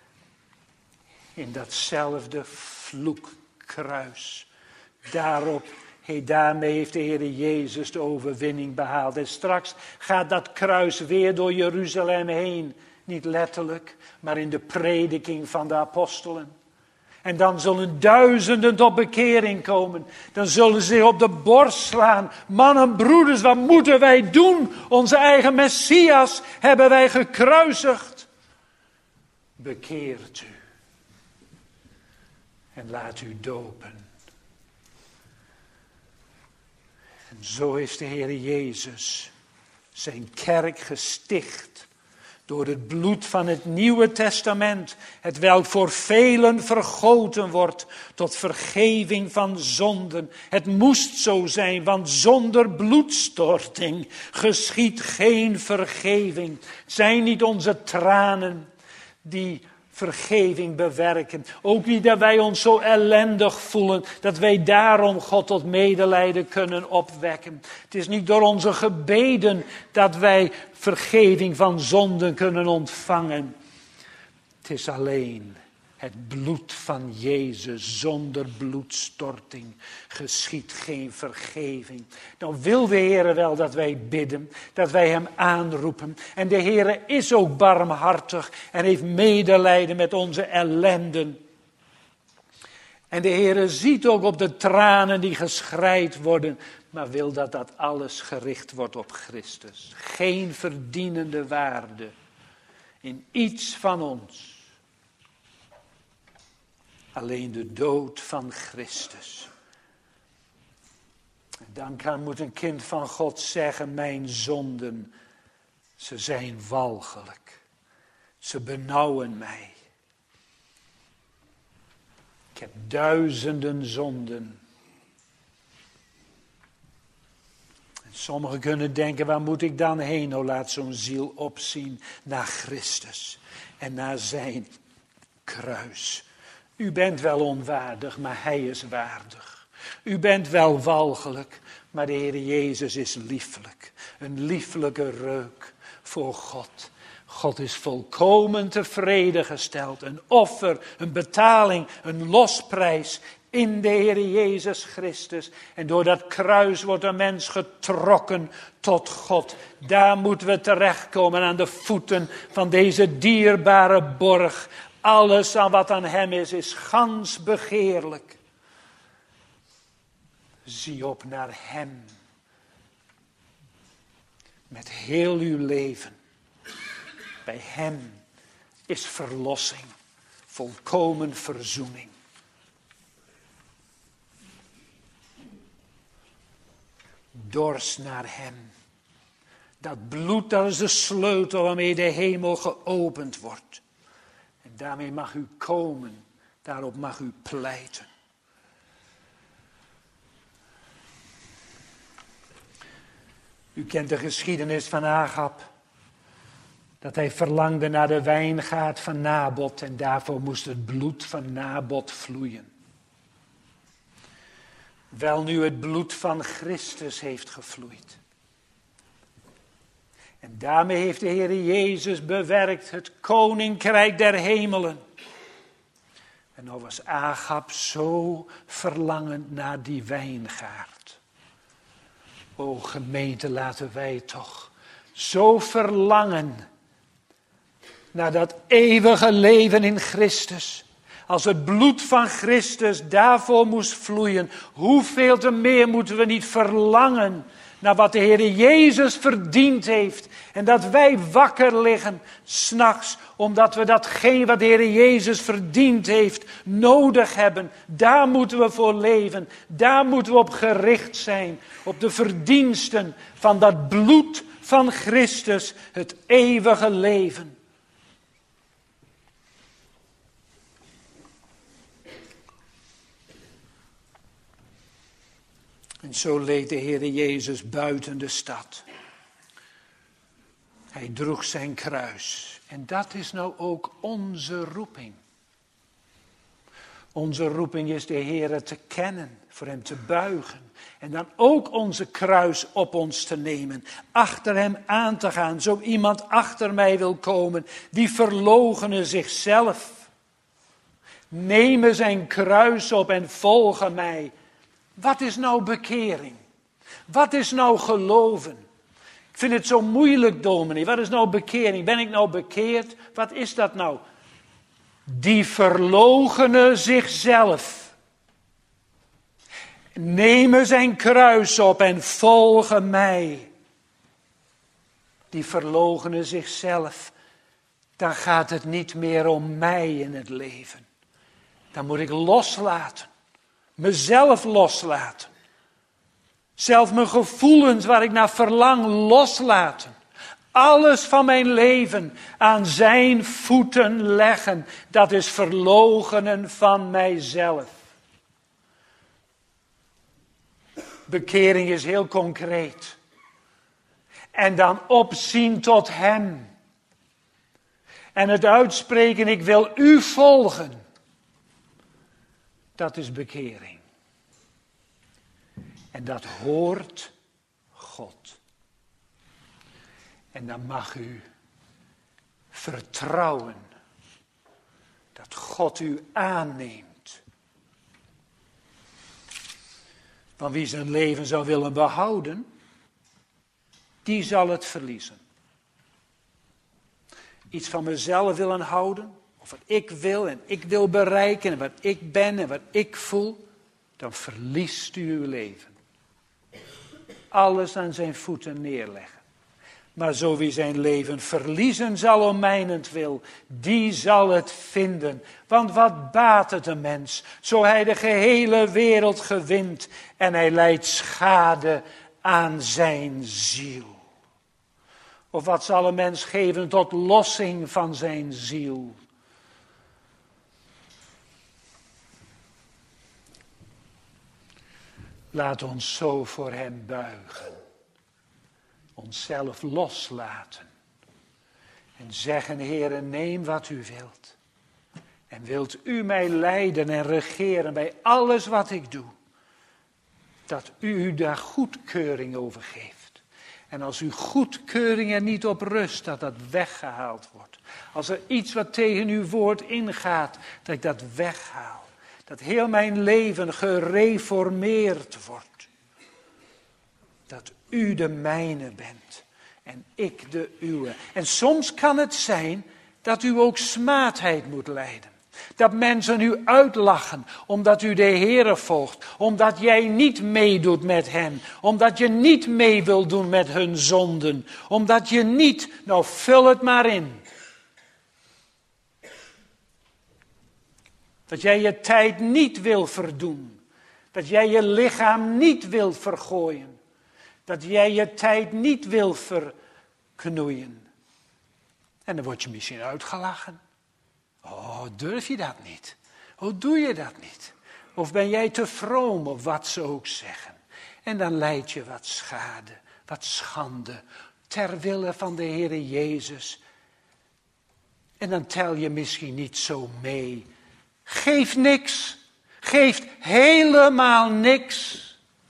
In datzelfde vloekkruis. Daarmee heeft de Heer Jezus de overwinning behaald. En straks gaat dat kruis weer door Jeruzalem heen. Niet letterlijk, maar in de prediking van de apostelen. En dan zullen duizenden tot bekering komen. Dan zullen ze zich op de borst slaan. Mannen, broeders, wat moeten wij doen? Onze eigen Messias hebben wij gekruisigd. Bekeert u. En laat u dopen. En zo is de Heer Jezus zijn kerk gesticht. Door het bloed van het Nieuwe Testament. Het welk voor velen vergoten wordt tot vergeving van zonden. Het moest zo zijn, want zonder bloedstorting geschiedt geen vergeving. Het zijn niet onze tranen die vergeving bewerken. Ook niet dat wij ons zo ellendig voelen, dat wij daarom God tot medelijden kunnen opwekken. Het is niet door onze gebeden dat wij vergeving van zonden kunnen ontvangen. Het is alleen het bloed van Jezus. Zonder bloedstorting geschiedt geen vergeving. Dan wil de Heer wel dat wij bidden, dat wij Hem aanroepen. En de Heer is ook barmhartig en heeft medelijden met onze ellenden. En de Heer ziet ook op de tranen die geschreid worden, maar wil dat dat alles gericht wordt op Christus. Geen verdienende waarde in iets van ons. Alleen de dood van Christus. Dan moet een kind van God zeggen, mijn zonden, ze zijn walgelijk. Ze benauwen mij. Ik heb duizenden zonden. En sommigen kunnen denken, waar moet ik dan heen? Nou, laat zo'n ziel opzien naar Christus en naar zijn kruis. U bent wel onwaardig, maar hij is waardig. U bent wel walgelijk, maar de Heer Jezus is lieflijk. Een lieflijke reuk voor God. God is volkomen tevreden gesteld. Een offer, een betaling, een losprijs in de Heer Jezus Christus. En door dat kruis wordt een mens getrokken tot God. Daar moeten we terechtkomen aan de voeten van deze dierbare borg. Alles aan wat aan hem is gans begeerlijk. Zie op naar hem. Met heel uw leven. Bij hem is verlossing. Volkomen verzoening. Dorst naar hem. Dat bloed, dat is de sleutel waarmee de hemel geopend wordt. En daarmee mag u komen. Daarop mag u pleiten. U kent de geschiedenis van Agab. Dat hij verlangde naar de wijngaard van Nabot. En daarvoor moest het bloed van Nabot vloeien. Wel nu het bloed van Christus heeft gevloeid. En daarmee heeft de Heer Jezus bewerkt het koninkrijk der hemelen. En nou was Agab zo verlangend naar die wijngaard. O gemeente, laten wij toch zo verlangen naar dat eeuwige leven in Christus. Als het bloed van Christus daarvoor moest vloeien, hoeveel te meer moeten we niet verlangen naar wat de Heer Jezus verdiend heeft. En dat wij wakker liggen 's nachts, omdat we datgene wat de Heer Jezus verdiend heeft nodig hebben. Daar moeten we voor leven. Daar moeten we op gericht zijn. Op de verdiensten van dat bloed van Christus, het eeuwige leven. En zo leed de Heer Jezus buiten de stad. Hij droeg zijn kruis. En dat is nou ook onze roeping. Onze roeping is de Heer te kennen, voor hem te buigen. En dan ook onze kruis op ons te nemen. Achter hem aan te gaan. Zo iemand achter mij wil komen, die verloochenen zichzelf. Nemen zijn kruis op en volgen mij. Wat is nou bekering? Wat is nou geloven? Ik vind het zo moeilijk, dominee. Wat is nou bekering? Ben ik nou bekeerd? Wat is dat nou? Die verloochenen zichzelf. Nemen zijn kruis op en volgen mij. Die verloochenen zichzelf. Dan gaat het niet meer om mij in het leven. Dan moet ik loslaten. Mezelf loslaten. Zelf mijn gevoelens waar ik naar verlang loslaten. Alles van mijn leven aan zijn voeten leggen. Dat is verloochenen van mijzelf. Bekering is heel concreet. En dan opzien tot hem. En het uitspreken, ik wil u volgen. Dat is bekering. En dat hoort God. En dan mag u vertrouwen dat God u aanneemt. Want wie zijn leven zou willen behouden, die zal het verliezen. Iets van mezelf willen houden, of wat ik wil en ik wil bereiken en wat ik ben en wat ik voel, dan verliest u uw leven. Alles aan zijn voeten neerleggen. Maar zo wie zijn leven verliezen zal om mijnentwil, die zal het vinden. Want wat baat het een mens, zo hij de gehele wereld gewint en hij lijdt schade aan zijn ziel. Of wat zal een mens geven tot lossing van zijn ziel? Laat ons zo voor hem buigen. Onszelf loslaten. En zeggen, Heere, neem wat u wilt. En wilt u mij leiden en regeren bij alles wat ik doe. Dat u daar goedkeuring over geeft. En als uw goedkeuring er niet op rust, dat dat weggehaald wordt. Als er iets wat tegen uw woord ingaat, dat ik dat weghaal. Dat heel mijn leven gereformeerd wordt. Dat u de mijne bent en ik de uwe. En soms kan het zijn dat u ook smaadheid moet lijden. Dat mensen u uitlachen omdat u de Heere volgt. Omdat jij niet meedoet met hen. Omdat je niet mee wilt doen met hun zonden. Omdat je niet, nou vul het maar in. Dat jij je tijd niet wil verdoen. Dat jij je lichaam niet wilt vergooien. Dat jij je tijd niet wil verknoeien. En dan word je misschien uitgelachen. Oh, durf je dat niet? Hoe doe je dat niet? Of ben jij te vroom of wat ze ook zeggen? En dan leid je wat schade, wat schande, ter wille van de Heere Jezus. En dan tel je misschien niet zo mee. Geeft niks. Geeft helemaal niks.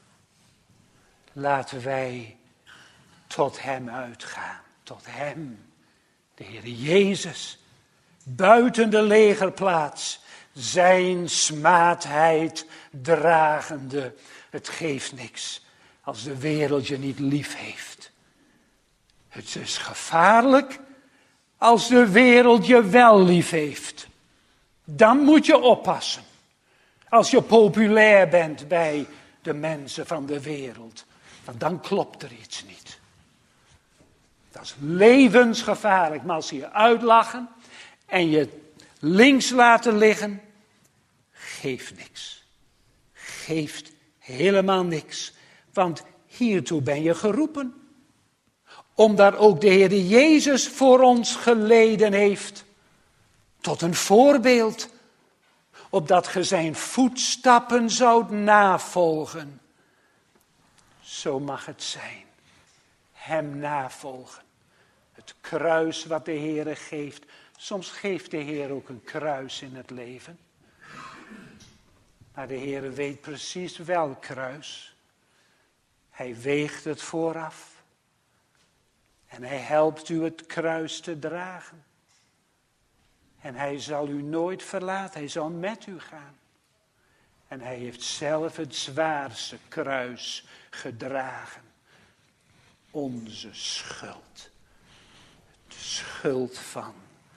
Laten wij tot hem uitgaan. Tot hem. De Heere Jezus. Buiten de legerplaats. Zijn smaadheid dragende. Het geeft niks. Als de wereld je niet lief heeft. Het is gevaarlijk. Als de wereld je wel lief heeft. Dan moet je oppassen. Als je populair bent bij de mensen van de wereld. Want dan klopt er iets niet. Dat is levensgevaarlijk. Maar als ze je uitlachen en je links laten liggen. Geeft niks. Geeft helemaal niks. Want hiertoe ben je geroepen. Omdat ook de Heer Jezus voor ons geleden heeft. Tot een voorbeeld. Opdat ge zijn voetstappen zoudt navolgen. Zo mag het zijn. Hem navolgen. Het kruis wat de Heer geeft. Soms geeft de Heer ook een kruis in het leven. Maar de Heer weet precies welk kruis. Hij weegt het vooraf. En hij helpt u het kruis te dragen. En hij zal u nooit verlaten. Hij zal met u gaan. En hij heeft zelf het zwaarste kruis gedragen. Onze schuld. De schuld van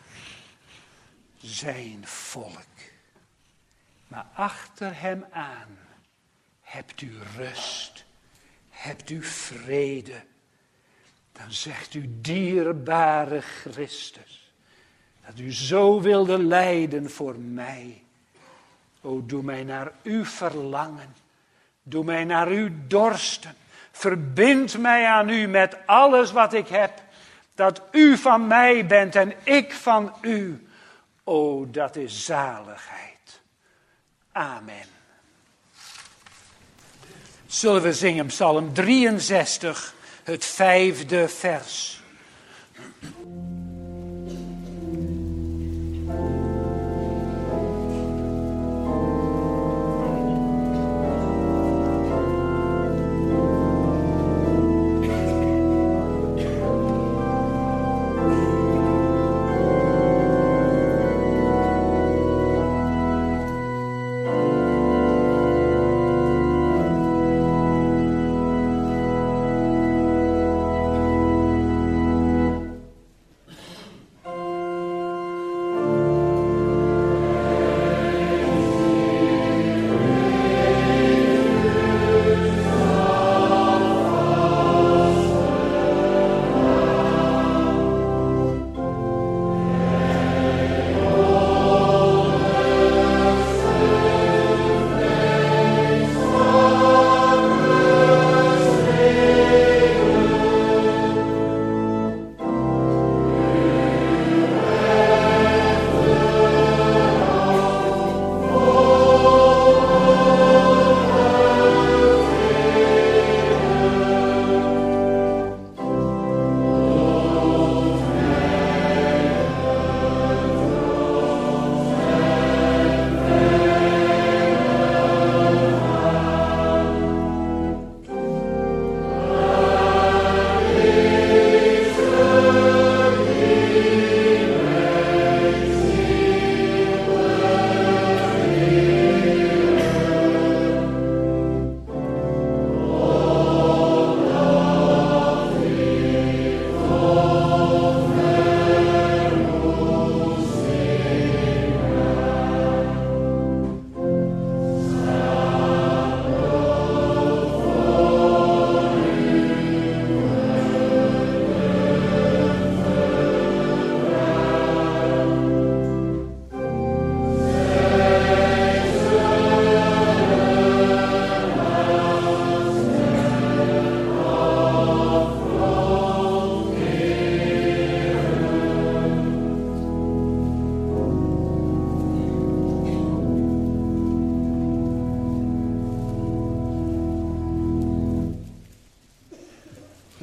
zijn volk. Maar achter hem aan hebt u rust. Hebt u vrede. Dan zegt u, dierbare Christus, dat u zo wilde lijden voor mij. O, doe mij naar u verlangen. Doe mij naar u dorsten. Verbind mij aan u met alles wat ik heb. Dat u van mij bent en ik van u. O, dat is zaligheid. Amen. Zullen we zingen Psalm 63, het 5e vers.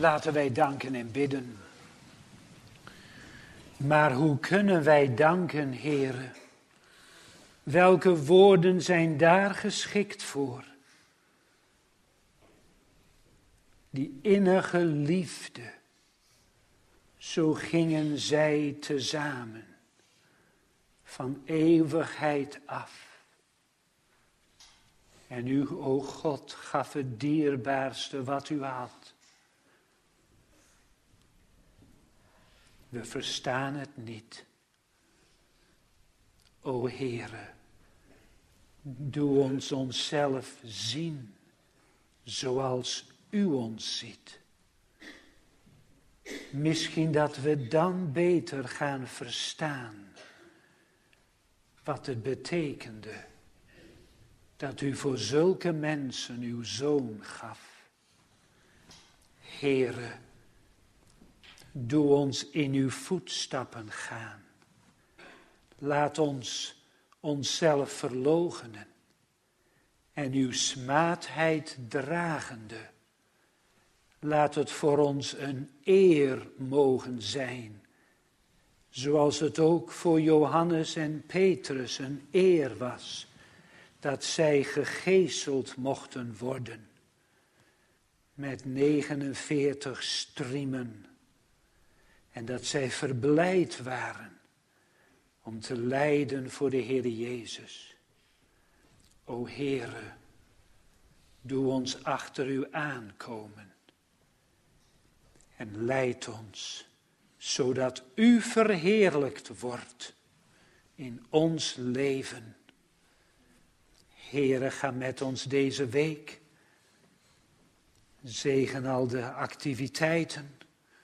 Laten wij danken en bidden. Maar hoe kunnen wij danken, Heere? Welke woorden zijn daar geschikt voor? Die innige liefde, zo gingen zij tezamen, van eeuwigheid af. En u, o God, gaf het dierbaarste wat u had. We verstaan het niet. O Heere, doe ons onszelf zien, zoals u ons ziet. Misschien dat we dan beter gaan verstaan wat het betekende dat u voor zulke mensen uw zoon gaf. Heere, doe ons in uw voetstappen gaan. Laat ons onszelf verloochenen en uw smaadheid dragende. Laat het voor ons een eer mogen zijn, zoals het ook voor Johannes en Petrus een eer was, dat zij gegezeld mochten worden met 49 striemen en dat zij verblijd waren om te lijden voor de Heer Jezus. O Heere, doe ons achter u aankomen en leid ons, zodat u verheerlijkt wordt in ons leven. Heere, ga met ons deze week. Zegen al de activiteiten,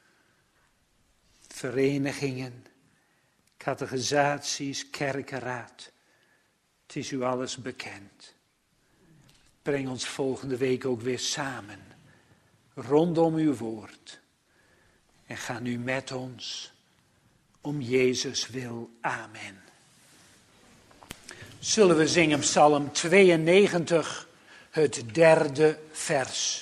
verenigingen, catechisaties, kerkenraad. Het is u alles bekend. Breng ons volgende week ook weer samen rondom uw woord. En ga nu met ons om Jezus wil. Amen. Zullen we zingen Psalm 92, het 3e vers.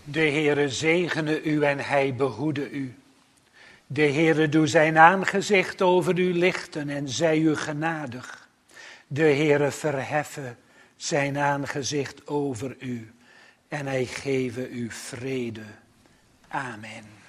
De Heere zegene u en hij behoede u. De Heere doe zijn aangezicht over u lichten en zij u genadig. De Heere verheffe zijn aangezicht over u en hij geve u vrede. Amen.